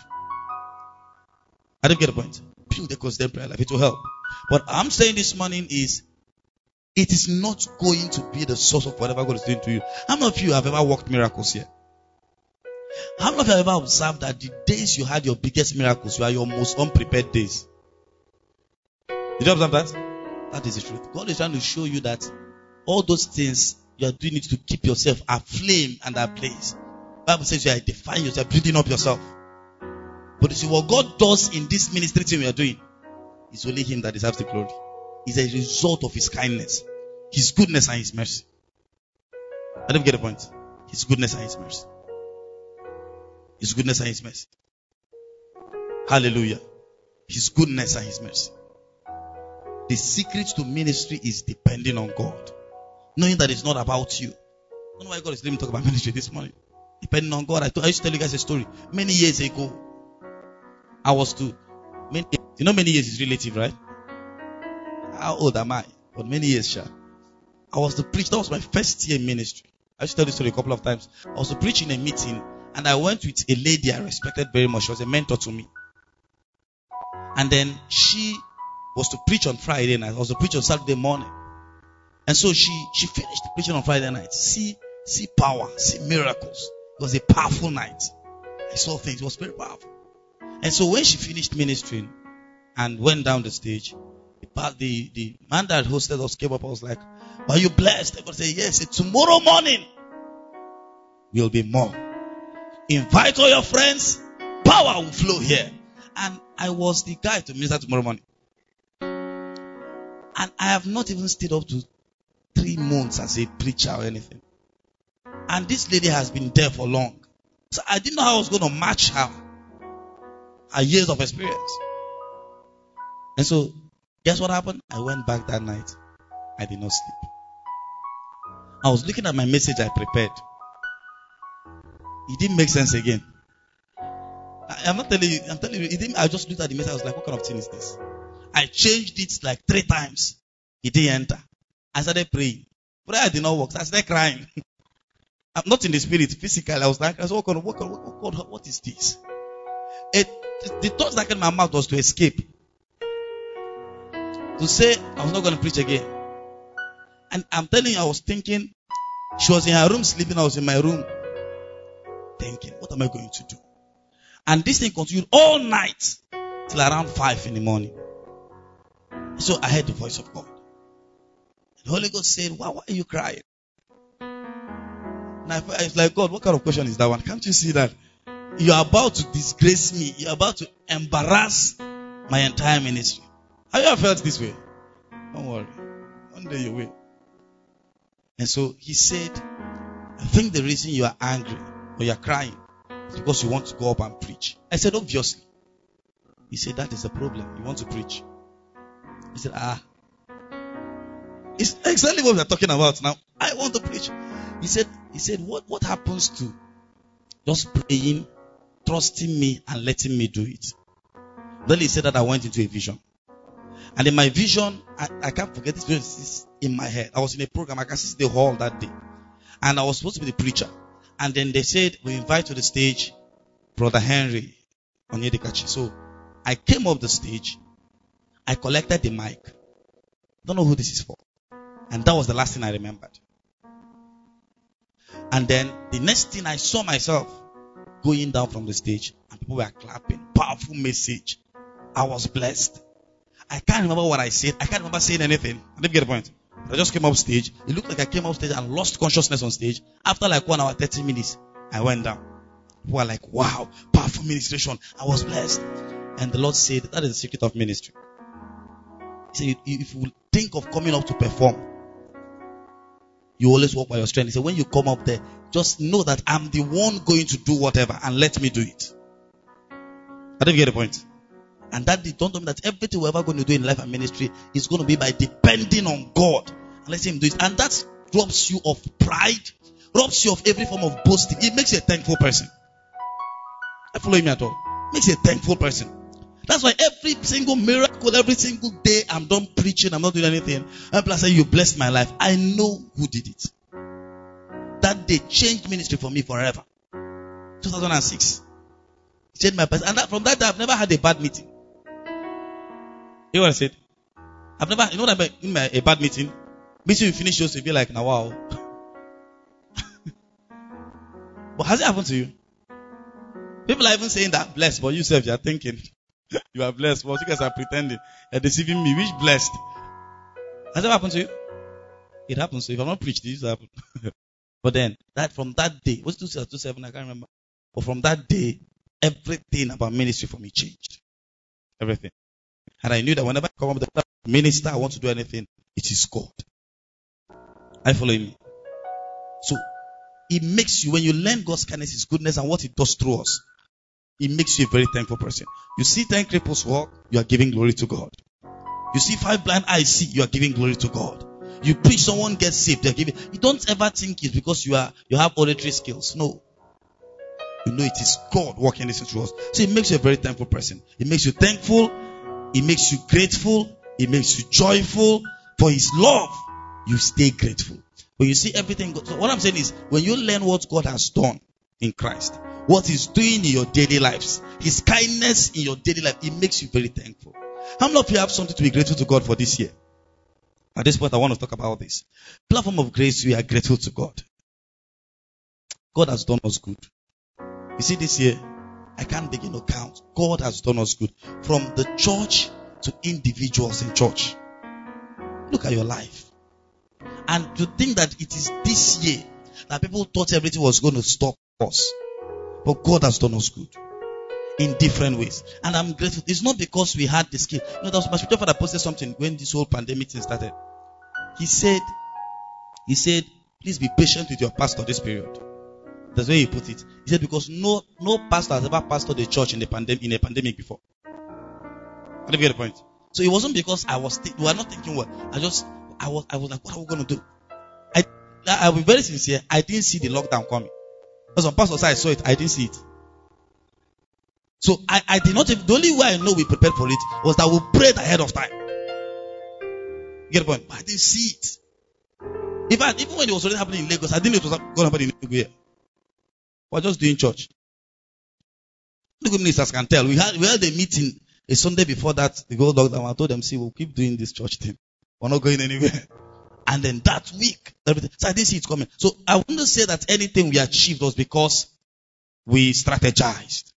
I don't get the point. Build a consistent prayer life. It will help. What I'm saying this morning is, it is not going to be the source of whatever God is doing to you. How many of you have ever worked miracles here? How many of you have ever observed that the days you had your biggest miracles were your most unprepared days? Did you observe that? That is the truth. God is trying to show you that all those things you are doing it to keep yourself aflame and ablaze. The Bible says you are defying yourself, building up yourself. But you see, what God does in this ministry thing we are doing, it's only Him that deserves the glory. It's a result of His kindness, His goodness and His mercy. I don't get the point. His goodness and His mercy. His goodness and His mercy. Hallelujah. His goodness and His mercy. The secret to ministry is depending on God. Knowing that it's not about you. I don't know why God is letting me talk about ministry this morning. Depending on God. I, told, I used to tell you guys a story. Many years ago, I was to, many, you know many years is relative, right? How old am I? But many years, sure. I was to preach. That was my first year in ministry. I used to tell this story a couple of times. I was to preach in a meeting, and I went with a lady I respected very much. She was a mentor to me. And then she was to preach on Friday night. I was to preach on Saturday morning. And so she, she finished preaching on Friday night. See, see power, see miracles. It was a powerful night. I saw things. It was very powerful. And so when she finished ministering and went down the stage, the, the, the man that hosted us came up. I was like, "Are you blessed?" Everybody said, "Yes." Said, "Tomorrow morning will be more. Invite all your friends. Power will flow here." And I was the guy to minister tomorrow morning. And I have not even stayed up to three months as a preacher or anything. And this lady has been there for long. So I didn't know how I was going to match her. Her years of experience. And so, guess what happened? I went back that night. I did not sleep. I was looking at my message I prepared. It didn't make sense again. I, I'm not telling you, I'm telling you, it didn't, I just looked at the message. I was like, what kind of thing is this? I changed it like three times. It didn't enter. I started praying. Prayer did not work. So I started crying. I'm not in the spirit, physically. I was like, I said, what, what, what, what, what is this? It, the thoughts that came in my mouth was to escape. To say, I was not going to preach again. And I'm telling you, I was thinking, she was in her room sleeping, I was in my room thinking, what am I going to do? And this thing continued all night till around five in the morning. So I heard the voice of God. The Holy Ghost said, why, why are you crying? And I was like, God, what kind of question is that one? Can't you see that? You're about to disgrace me. You're about to embarrass my entire ministry. Have you ever felt this way? Don't worry. One day you will. And so he said, I think the reason you are angry or you are crying is because you want to go up and preach. I said, obviously. He said, that is the problem. You want to preach. He said, ah. It's exactly what we are talking about now. I want to preach. He said, he said, what, what happens to just praying, trusting me and letting me do it? Then he said that I went into a vision. And in my vision, I, I can't forget this vision is in my head. I was in a program, I can see the hall that day. And I was supposed to be the preacher. And then they said, we invite to the stage Brother Henry Onyedikachi. So I came up the stage. I collected the mic. Don't know who this is for. And that was the last thing I remembered. And then the next thing I saw myself going down from the stage and people were clapping. Powerful message. I was blessed. I can't remember what I said. I can't remember saying anything. I didn't get the point. I just came up stage. It looked like I came up stage and lost consciousness on stage. After like one hour, thirty minutes, I went down. People were like, wow, powerful ministration. I was blessed. And the Lord said, that is the secret of ministry. He said, if you think of coming up to perform, you always walk by your strength. He said, when you come up there, just know that I'm the one going to do whatever and let me do it. I didn't get the point. And that they don't tell me that everything we're ever going to do in life and ministry is going to be by depending on God and let Him do it. And that robs you of pride, robs you of every form of boasting. It makes you a thankful person. Are you following me at all? Makes you a thankful person. That's why every single miracle, every single day I'm done preaching, I'm not doing anything, and plus say you blessed my life. I know who did it. That day changed ministry for me forever. two thousand six. It changed my person. And that, from that day I've never had a bad meeting. You know what I said? I've never, you know what I mean, in a bad meeting? Meeting you finish yours, you'll be like, now wow. But has it happened to you? People are even saying that blessed, but you yourself, you are thinking, you are blessed, but you guys are pretending. You're deceiving me. Which blessed? Has it happened to you? It happens to you. If I'm not preached, it used to happen. But then, that from that day, what's two seven? I can't remember. But from that day, everything about ministry for me changed. Everything. And I knew that whenever I come up with the minister, I want to do anything, it is God. Are you following me? So, it makes you, when you learn God's kindness, His goodness, and what He does through us, it makes you a very thankful person. You see ten cripples walk, you are giving glory to God. You see five blind eyes see, you are giving glory to God. You preach, someone gets saved, you are giving. You don't ever think it's because you are you have auditory skills. No. You know it is God working this through us. So it makes you a very thankful person. It makes you thankful. It makes you grateful. It makes you joyful. For His love, you stay grateful. When you see everything, so what I'm saying is, when you learn what God has done in Christ, what He's doing in your daily lives, His kindness in your daily life, it makes you very thankful. How many of you have something to be grateful to God for this year? At this point, I want to talk about this. Platform of Grace, we are grateful to God. God has done us good. You see, this year, I can't begin to count. God has done us good. From the church to individuals in church. Look at your life. And to think that it is this year that people thought everything was going to stop us. But God has done us good. In different ways. And I'm grateful. It's not because we had the skill. You know, that was my spiritual father posted something when this whole pandemic thing started. He said, He said, please be patient with your pastor this period. That's the way he put it. He said, because no no pastor has ever pastored the church in the pandemic in a pandemic before. I didn't get the point. So it wasn't because I was th- we were not thinking well. I just I was I was like, what are we gonna do? I I'll be very sincere. I didn't see the lockdown coming. Because on pastor side I saw it, I didn't see it. So I, I did not even, the only way I know we prepared for it was that we prayed ahead of time. You get the point? But I didn't see it. In fact, even when it was already happening in Lagos, I didn't know it was going to happen in Lagos here. We were just doing church. The good ministers can tell. We had we had a meeting a Sunday before that, the go lockdown. I told them, see, we'll keep doing this church thing. We're not going anywhere. And then that week, everything. So I didn't see it coming. So I wouldn't say that anything we achieved was because we strategized.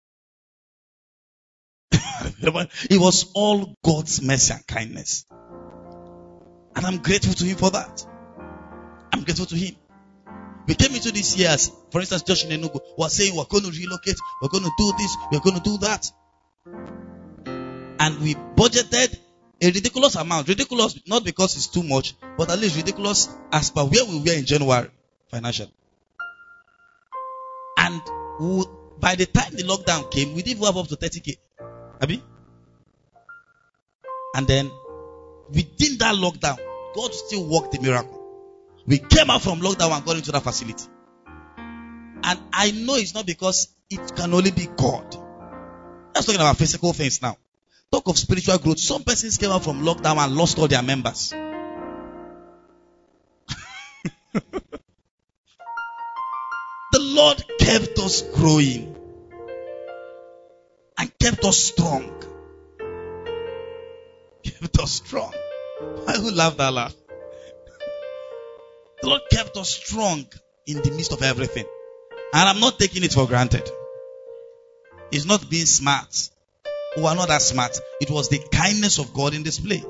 It was all God's mercy and kindness. And I'm grateful to Him for that. I'm grateful to Him. We came into this year as, for instance, Josh in Enugu was saying we're going to relocate, we're going to do this, we're going to do that. And we budgeted a ridiculous amount. Ridiculous not because it's too much, but at least ridiculous as per where we were in January financially. And we, by the time the lockdown came, we didn't have up to thirty K. Abi? And then within that lockdown, God still worked the miracle. We came out from lockdown and got into that facility. And I know it's not because it can only be God. Let's talking about physical things now. Talk of spiritual growth. Some persons came out from lockdown and lost all their members. The Lord kept us growing and kept us strong. Kept us strong. I will laugh that laugh. The Lord kept us strong in the midst of everything. And I'm not taking it for granted. It's not being smart. We are not that smart. It was the kindness of God in display.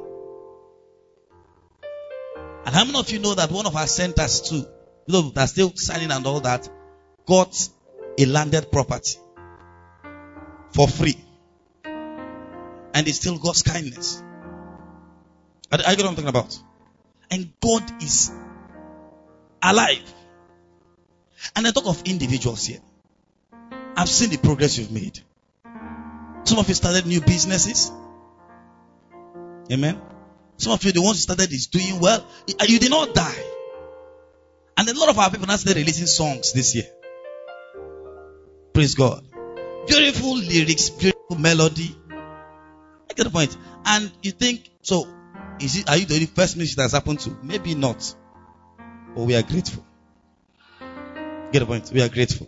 And how many of you know that one of our centers too, you know, that's still signing and all that, got a landed property for free. And it's still God's kindness. I, I get what I'm talking about. And God is alive. And I talk of individuals here. I've seen the progress you've made. Some of you started new businesses. Amen. Some of you, the ones who started is doing well. You did not die. And a lot of our people now started releasing songs this year. Praise God. Beautiful lyrics, beautiful melody. I get the point. And you think, so, is it, are you the only first ministry that has happened to? Maybe not. But we are grateful. Get the point? We are grateful.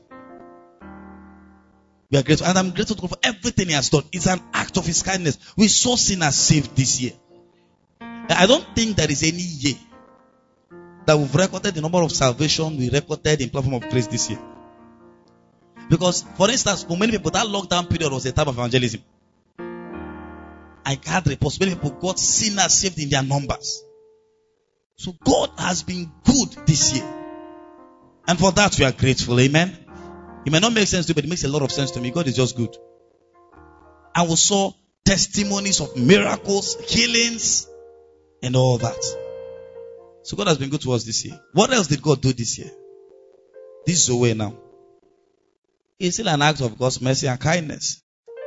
We are grateful. And I'm grateful to God for everything He has done. It's an act of His kindness. We saw sinners saved this year. I don't think there is any year that we've recorded the number of salvation we recorded in Platform of Grace this year. Because, for instance, for many people, that lockdown period was a time of evangelism. I had reports. Many people got sinners saved in their numbers. So God has been good this year. And for that we are grateful. Amen. It may not make sense to you, but it makes a lot of sense to me. God is just good. And we saw testimonies of miracles, healings, and all that. So God has been good to us this year. What else did God do this year? This Zoe now. It's still an act of God's mercy and kindness.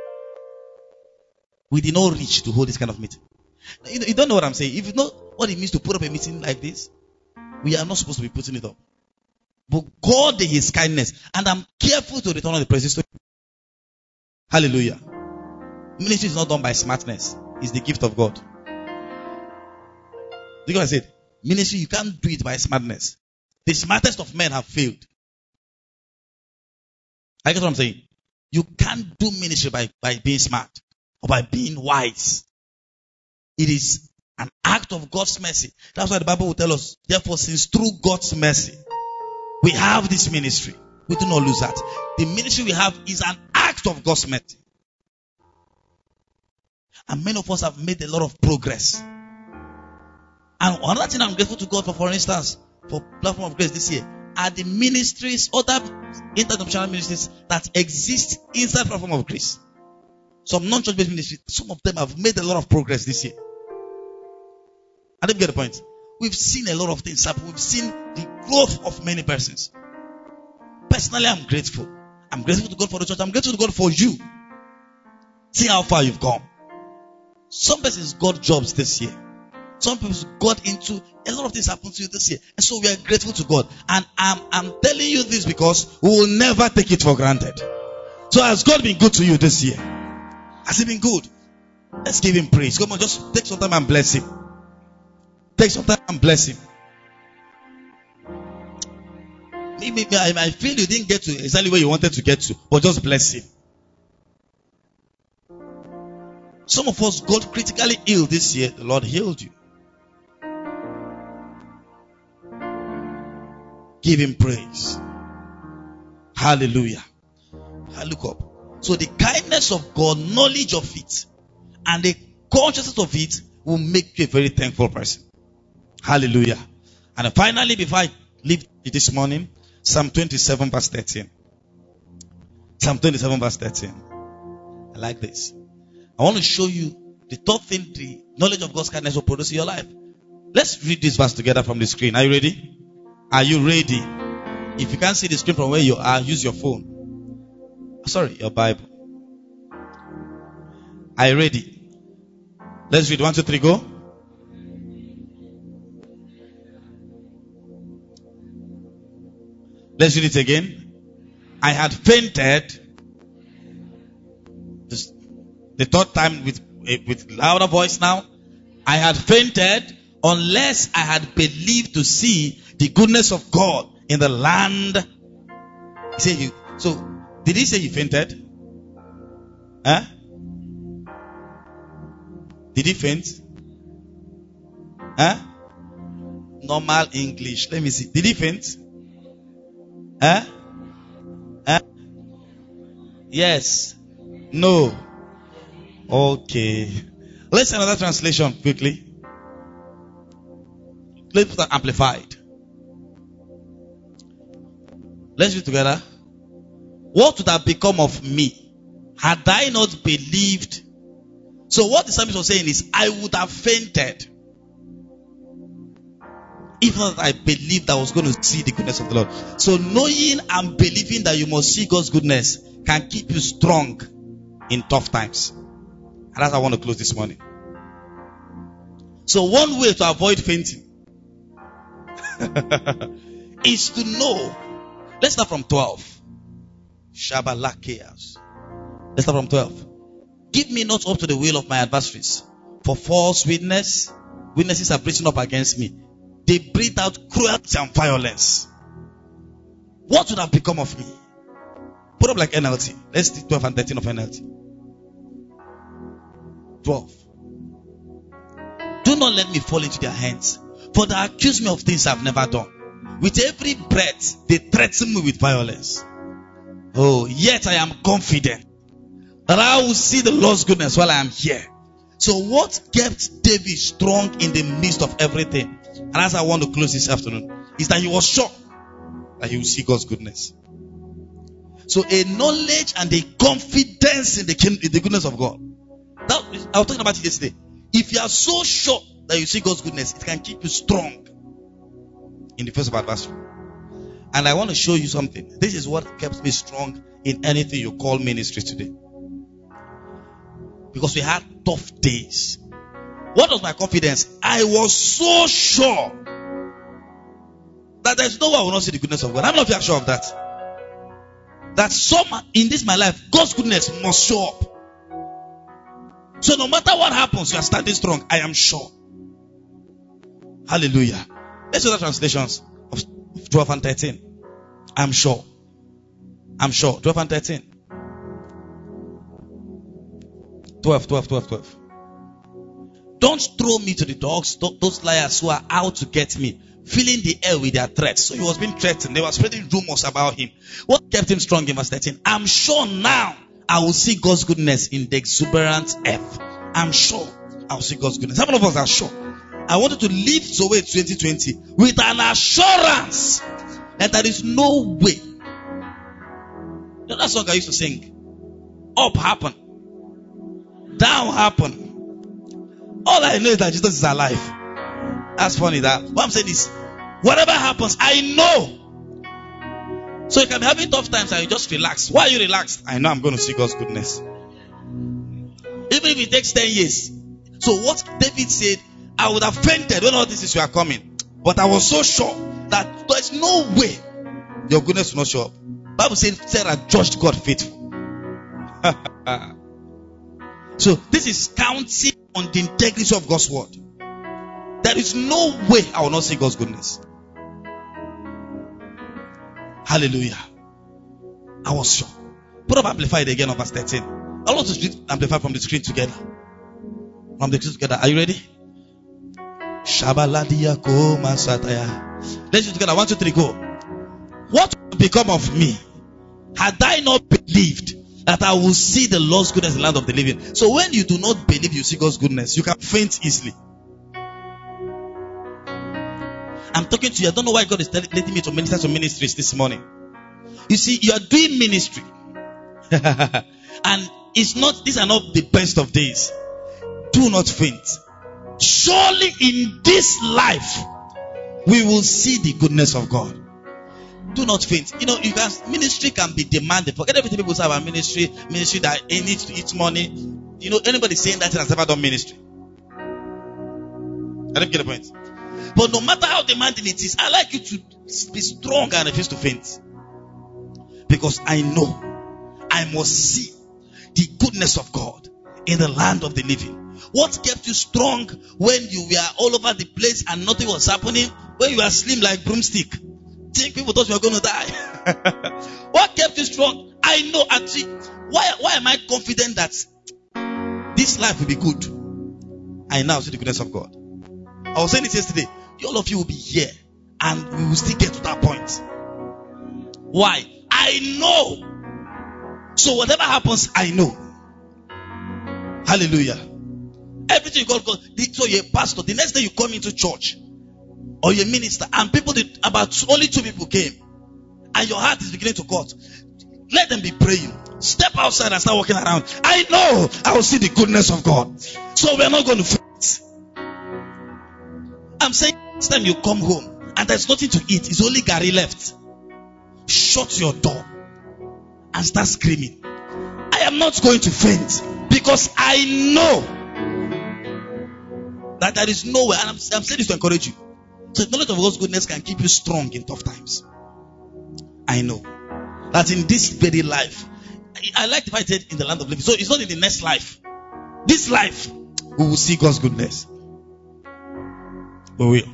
We did not reach to hold this kind of meeting. You, know, you don't know what I'm saying. If you know what it means to put up a meeting like this, we are not supposed to be putting it up. But God in His kindness, and I'm careful to return on the praises to Him. Hallelujah. Ministry is not done by smartness. It's the gift of God. You know what I said? Ministry, you can't do it by smartness. The smartest of men have failed. I get what I'm saying? You can't do ministry by, by being smart or by being wise. It is an act of God's mercy. That's why the Bible will tell us, therefore, since through God's mercy, we have this ministry, we do not lose that. The ministry we have is an act of God's mercy. And many of us have made a lot of progress. And another thing I'm grateful to God for, for instance, for Platform of Grace this year, are the ministries, other international ministries that exist inside Platform of Grace. Some non-church-based ministries, some of them have made a lot of progress this year. I didn't get the point. we've seen a lot of things happen. We've seen the growth of many persons. Personally, I'm grateful. I'm grateful to God for the church. I'm grateful to God for you. See how far you've come. Some persons got jobs this year. Some people got into a lot of things happened to you this year. And so we are grateful to God. And I'm, I'm telling you this because we will never take it for granted. So has God been good to you this year? Has he been good? Let's give him praise. Come on, just take some time and bless him. Take some time and bless him. Maybe I feel you didn't get to exactly where you wanted to get to, but just bless him. Some of us got critically ill this year. The Lord healed you. Give him praise. Hallelujah. I look up. So the kindness of God, knowledge of it, and the consciousness of it will make you a very thankful person. Hallelujah. And finally, before I leave this morning, Psalm twenty-seven verse thirteen. Psalm twenty-seven verse thirteen. I like this. I want to show you the third thing the knowledge of God's kindness will produce in your life. Let's read this verse together from the screen. Are you ready? Are you ready? If you can't see the screen from where you are, use your phone. Sorry, your Bible. Are you ready? Let's read. One, two, three, go. Let's read it again. I had fainted. This, the third time with, with louder voice now. I had fainted unless I had believed to see the goodness of God in the land. He said you, so, did he say you fainted? Huh? Did he faint? Huh? Normal English. Let me see. Did he faint? Huh? Huh? Yes. No. Okay. Let's see another translation quickly. Let's put that amplified. Let's read together. What would have become of me had I not believed? So what the psalmist was saying is, I would have fainted if not I believed I was going to see the goodness of the Lord. So knowing and believing that you must see God's goodness can keep you strong in tough times. And that's how I want to close this morning. So one way to avoid fainting is to know. Let's start from twelve. Shabalakeas. Let's start from twelve. Give me not up to the will of my adversaries, for false witness, witnesses have risen up against me. They breathe out cruelty and violence. What would have become of me? Put up like N L T. Let's do twelve and thirteen of N L T. twelve. Do not let me fall into their hands, for they accuse me of things I've never done. With every breath, they threaten me with violence. Oh, yet I am confident that I will see the Lord's goodness while I am here. So what kept David strong in the midst of everything, and as I want to close this afternoon, is that he was sure that he will see God's goodness. So a knowledge and a confidence in the, in the goodness of God. That, I was talking about it yesterday. If you are so sure that you see God's goodness, it can keep you strong in the face of adversity. And I want to show you something. This is what kept me strong in anything you call ministry today. Because we had tough days. What was my confidence? I was so sure that there's no way I will not see the goodness of God. I don't know if you are sure of that. That some in this my life, God's goodness must show up. So no matter what happens, you are standing strong. I am sure. Hallelujah. Let's see the translations of twelve and thirteen. I'm sure. I'm sure. twelve and thirteen. twelve, twelve, twelve, twelve. Don't throw me to the dogs, those liars who are out to get me, filling the air with their threats. So he was being threatened. They were spreading rumors about him. What kept him strong in verse thirteen? I'm sure now I will see God's goodness in the exuberant earth. I'm sure I will see God's goodness. How many of us are sure? I wanted to live Zoe twenty twenty with an assurance that there is no way. You know that song I used to sing? Up happen, down happen. All I know is that Jesus is alive. That's funny. That what I'm saying is, whatever happens, I know. So you can be having tough times and you just relax. Why are you relaxed? I know I'm going to see God's goodness. Even if it takes ten years. So what David said, I would have fainted when all these things were coming. But I was so sure that there's no way your goodness will not show up. Bible said Sarah judged God faithful. So this is counting on the integrity of God's word. There is no way I will not see God's goodness. Hallelujah. I was sure. Put up Amplified again on verse thirteen. I want to read Amplified from the screen together. From the screen together. Are you ready? Shabaladia koma sataya. Let's do it together. One, two, three, go. What would become of me had I not believed that I will see the Lord's goodness in the land of the living? So when you do not believe you see God's goodness, you can faint easily. I'm talking to you. I don't know why God is letting me to minister to ministries this morning. You see, you are doing ministry. And it's not, these are not the best of days. Do not faint. Surely in this life, we will see the goodness of God. Do not faint. You know, you can, ministry can be demanded. Forget everything people say about ministry. Ministry that it needs to eat money. You know, anybody saying that has never done ministry. I don't get the point. But no matter how demanding it is, I like you to be strong and refuse to faint. Because I know I must see the goodness of God in the land of the living. What kept you strong when you were all over the place and nothing was happening? When you were slim like broomstick? Think people thought you were going to die. What kept you strong? I know actually. Why, why am I confident that this life will be good? I now see the goodness of God. I was saying it yesterday. All of you will be here and we will still get to that point. Why? I know. So whatever happens, I know. Hallelujah. Everything God God. So you're a pastor. The next day you come into church or you're a minister and people did, about only two people came and your heart is beginning to cut. Let them be praying. Step outside and start walking around. I know I will see the goodness of God. So we're not going to faint. I'm saying next time you come home and there's nothing to eat, it's only gari left. Shut your door and start screaming. I am not going to faint because I know that there is no way, and I'm, I'm saying this to encourage you. So the knowledge of God's goodness can keep you strong in tough times. I know that in this very life, I, I like the fact that in the land of living. So it's not in the next life. This life, we will see God's goodness. We will.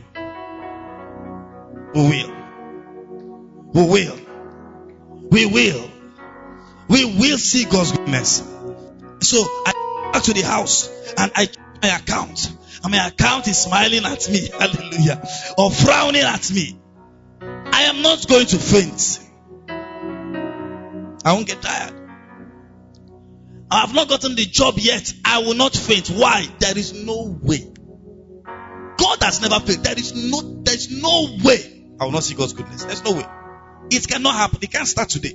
We will. We will. We will. We will see God's goodness. So I go back to the house and I check my account. And my account is smiling at me. Hallelujah. Or frowning at me. I am not going to faint. I won't get tired. I have not gotten the job yet. I will not faint. Why? There is no way. God has never failed. There is no, there is no way I will not see God's goodness. There's no way. It cannot happen. It can't start today.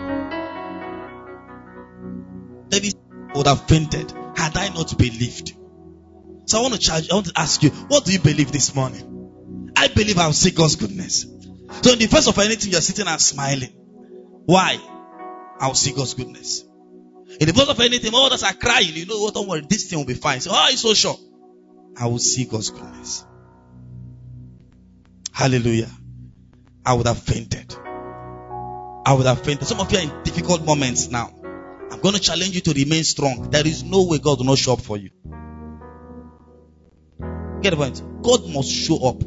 David would have fainted had I not believed. So I want to charge, I want to ask you, what do you believe this morning? I believe I'll see God's goodness. So in the face of anything, you're sitting and smiling. Why? I'll see God's goodness. In the face of anything, others are crying. You know what? Don't worry, this thing will be fine. So, how are you so sure? I will see God's goodness. Hallelujah. I would have fainted. I would have fainted. Some of you are in difficult moments now. I'm going to challenge you to remain strong. There is no way God will not show up for you. Get the point? God must show up.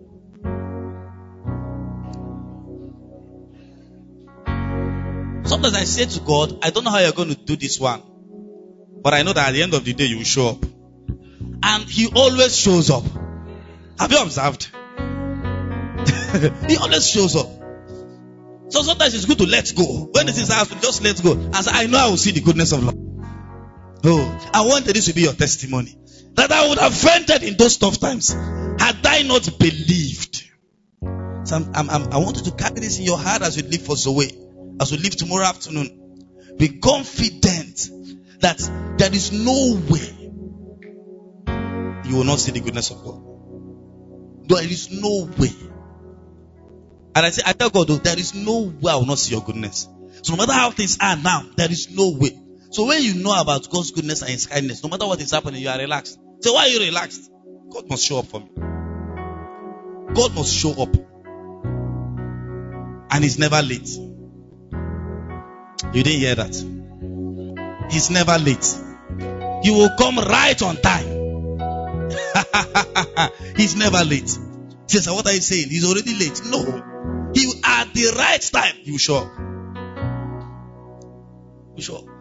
Sometimes I say to God, I don't know how you're going to do this one, but I know that at the end of the day you will show up. And He always shows up. Have you observed? He always shows up. So sometimes it's good to let go. When it is asked, just let go. And say, I know I will see the goodness of Lord. Oh, I wanted this to be your testimony. That I would have fainted in those tough times had I not believed. So I'm, I'm, I'm, I want you to carry this in your heart as you live for Zoe. As we leave tomorrow afternoon, be confident that there is no way you will not see the goodness of God. There is no way. And I say, I tell God, though, there is no way I will not see your goodness. So no matter how things are now, there is no way. So when you know about God's goodness and His kindness, no matter what is happening, you are relaxed. So why are you relaxed? God must show up for me. God must show up. And He's never late. You didn't hear that? He's never late. He will come right on time. He's never late. He says, what are you saying? He's already late. No. He will, at the right time, he will show up. He will show up.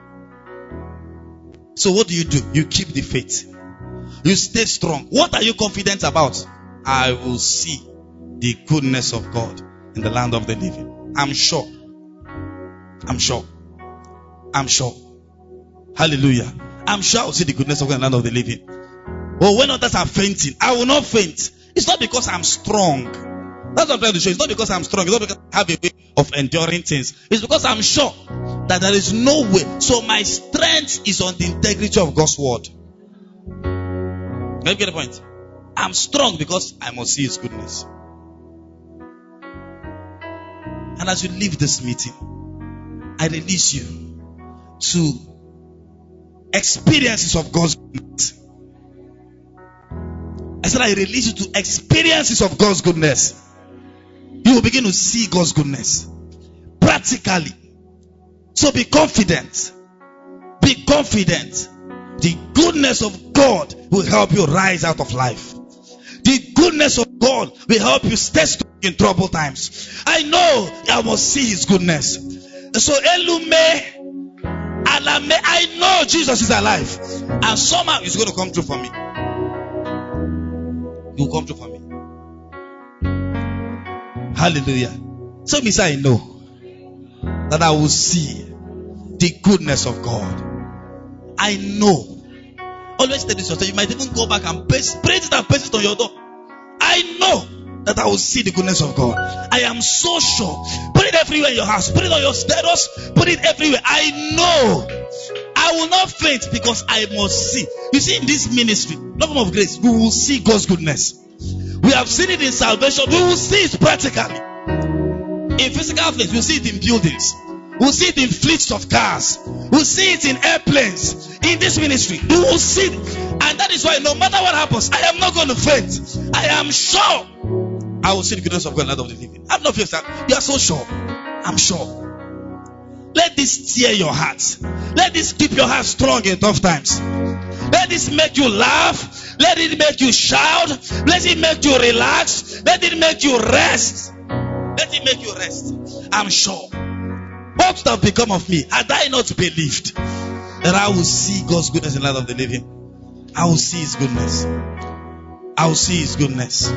So what do you do? You keep the faith. You stay strong. What are you confident about? I will see the goodness of God in the land of the living. I'm sure. I'm sure. I'm sure. Hallelujah. I'm sure I will see the goodness of God in the land of the living. Oh, when others are fainting, I will not faint. It's not because I'm strong. That's what I'm trying to show. It's not because I'm strong. It's not because I have a way of enduring things. It's because I'm sure that there is no way. So my strength is on the integrity of God's word. Let me get the point. I'm strong because I must see His goodness. And as you leave this meeting, I release you to experiences of God's goodness. I said I release you to experiences of God's goodness. You will begin to see God's goodness practically. So be confident. Be confident. The goodness of God will help you rise out of life. The goodness of God will help you stay strong in troubled times. I know I must see His goodness. So Elume, Alame, I know Jesus is alive. And somehow He's going to come through for me. He will come through for me. Hallelujah. So me say I know that I will see the goodness of God. I know. Always tell this yourself. You might even go back and paste, pray it and paste it on your door. I know that I will see the goodness of God. I am so sure. Put it everywhere in your house. Put it on your status. Put it everywhere. I know. I will not faint because I must see. You see, in this ministry, Love of Grace, we will see God's goodness. We have seen it in salvation. We will see it practically. In physical things, we'll see it in buildings. We'll see it in fleets of cars. We'll see it in airplanes. In this ministry, we will see it. And that is why no matter what happens, I am not going to faint. I am sure I will see the goodness of God in the land of the living. I'm not fear. You are so sure. I'm sure. Let this tear your heart. Let this keep your heart strong in tough times. Let this make you laugh. Let it make you shout. Let it make you relax. Let it make you rest. Let it make you rest. I'm sure. What would have become of me had I not believed that I will see God's goodness in the land of the living? I will see His goodness. I will see His goodness.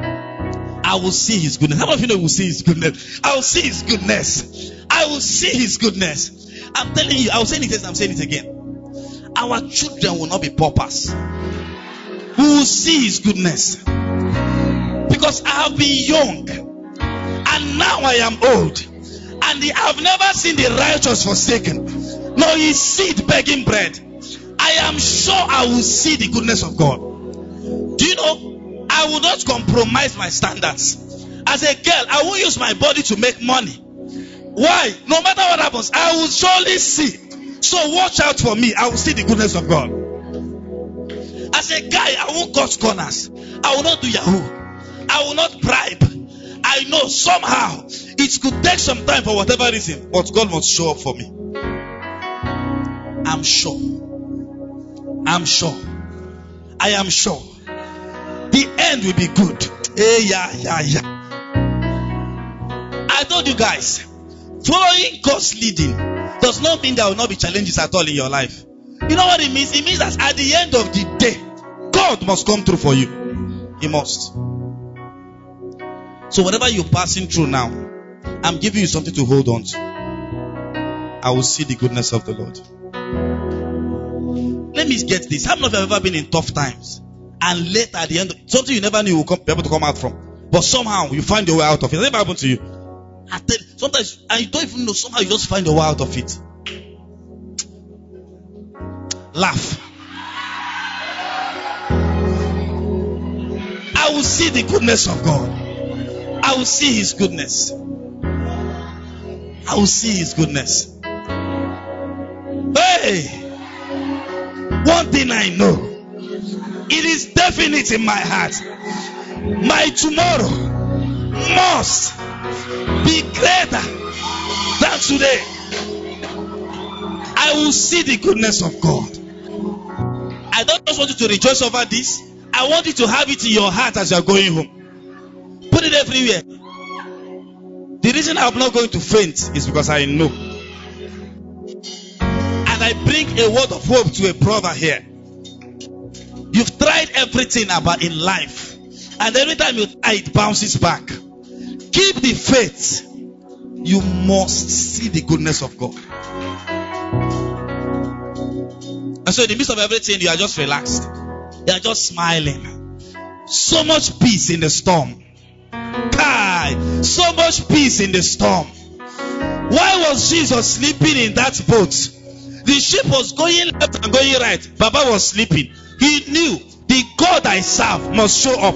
I will see His goodness. How many of you know will see His goodness? I will see His goodness. I will see His goodness. I'm telling you, I was saying it, I'm saying it again. Our children will not be paupers. We will see His goodness. Because I have been young and now I am old. And I have never seen the righteous forsaken, nor his seed begging bread. I am sure I will see the goodness of God. Do you know, I will not compromise my standards. As a girl, I won't use my body to make money. Why? No matter what happens, I will surely see. So watch out for me. I will see the goodness of God. As a guy, I won't cut corners. I will not do Yahoo. I will not bribe. I know somehow it could take some time for whatever reason, but God must show up for me. I'm sure. I'm sure. I am sure. The end will be good. Hey, yeah, yeah, yeah. I told you guys, following God's leading does not mean there will not be challenges at all in your life. You know what it means? It means that at the end of the day, God must come through for you. He must. So whatever you're passing through now, I'm giving you something to hold on to. I will see the goodness of the Lord. Let me get this. How many of you have ever been in tough times? And later at the end, something you never knew you will come, be able to come out from. But somehow you find your way out of it. Has that ever happened to you? I tell you, sometimes, and you don't even know, somehow you just find your way out of it. Laugh. I I will see the goodness of God. I will see His goodness. I will see His goodness. Hey, one thing I know, it is definite in my heart. My tomorrow must be greater than today. I will see the goodness of God. I don't just want you to rejoice over this. I want you to have it in your heart as you are going home. Put it everywhere. The reason I'm not going to faint is because I know. And I bring a word of hope to a brother here. You've tried everything about in life, and every time you try, it bounces back. Keep the faith. You must see the goodness of God. And so in the midst of everything, you are just relaxed. You are just smiling. So much peace in the storm. Kai, so much peace in the storm. Why was Jesus sleeping in that boat? The ship was going left and going right. Baba was sleeping. He knew the God I serve must show up.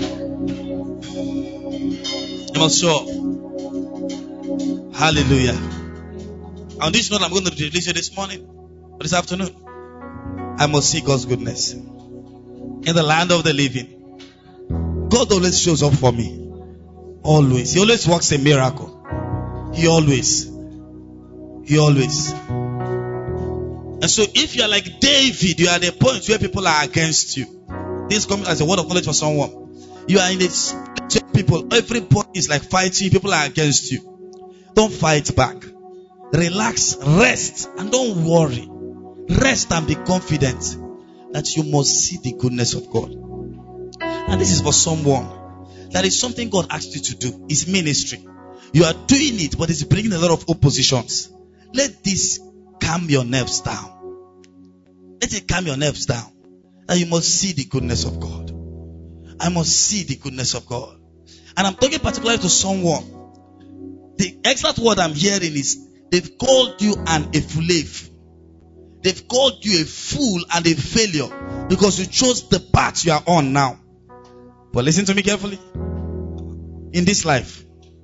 He must show up. Hallelujah. On this note, I'm going to release you this morning, or this afternoon. I must see God's goodness in the land of the living. God always shows up for me. Always. He always works a miracle. He always. He always. And so if you are like David, you are at a point where people are against you. This comes as a word of knowledge for someone. You are in this people, everybody is like fighting, people are against you. Don't fight back. Relax, rest, and don't worry. Rest and be confident that you must see the goodness of God. And this is for someone. That is something God asked you to do. It's ministry. You are doing it, but it's bringing a lot of oppositions. Let this calm your nerves down. Let it calm your nerves down. And you must see the goodness of God. I must see the goodness of God. And I'm talking particularly to someone. The exact word I'm hearing is, they've called you an efulave. They've called you a fool and a failure because you chose the path you are on now. But listen to me carefully. In this life,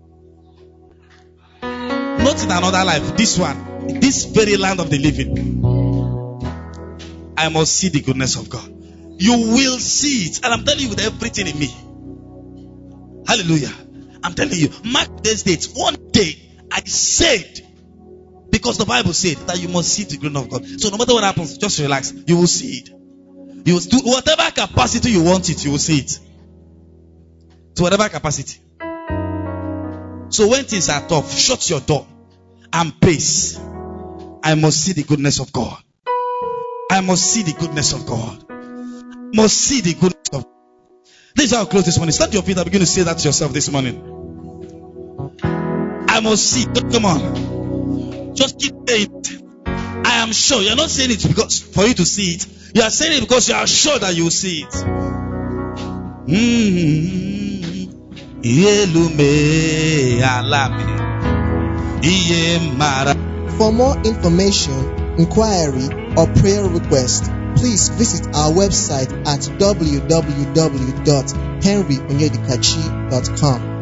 not in another life, this one, in this very land of the living, I must see the goodness of God. You will see it. And I'm telling you with everything in me. Hallelujah. I'm telling you, mark this date. One day, I said, because the Bible said that you must see the goodness of God. So no matter what happens, just relax. You will see it. You will do whatever capacity you want it, you will see it. To whatever capacity. So when things are tough, shut your door and pace. I must see the goodness of God. I must see the goodness of God. I must see the goodness of God. This is how I close this morning. Stand to your feet and begin to say that to yourself this morning. I must see. Come on. Just keep saying it. I am sure. You're not saying it because for you to see it. You are saying it because you are sure that you will see it. Mm-hmm. For more information, inquiry, or prayer request, please visit our website at w w w dot henry onyedikachi dot com.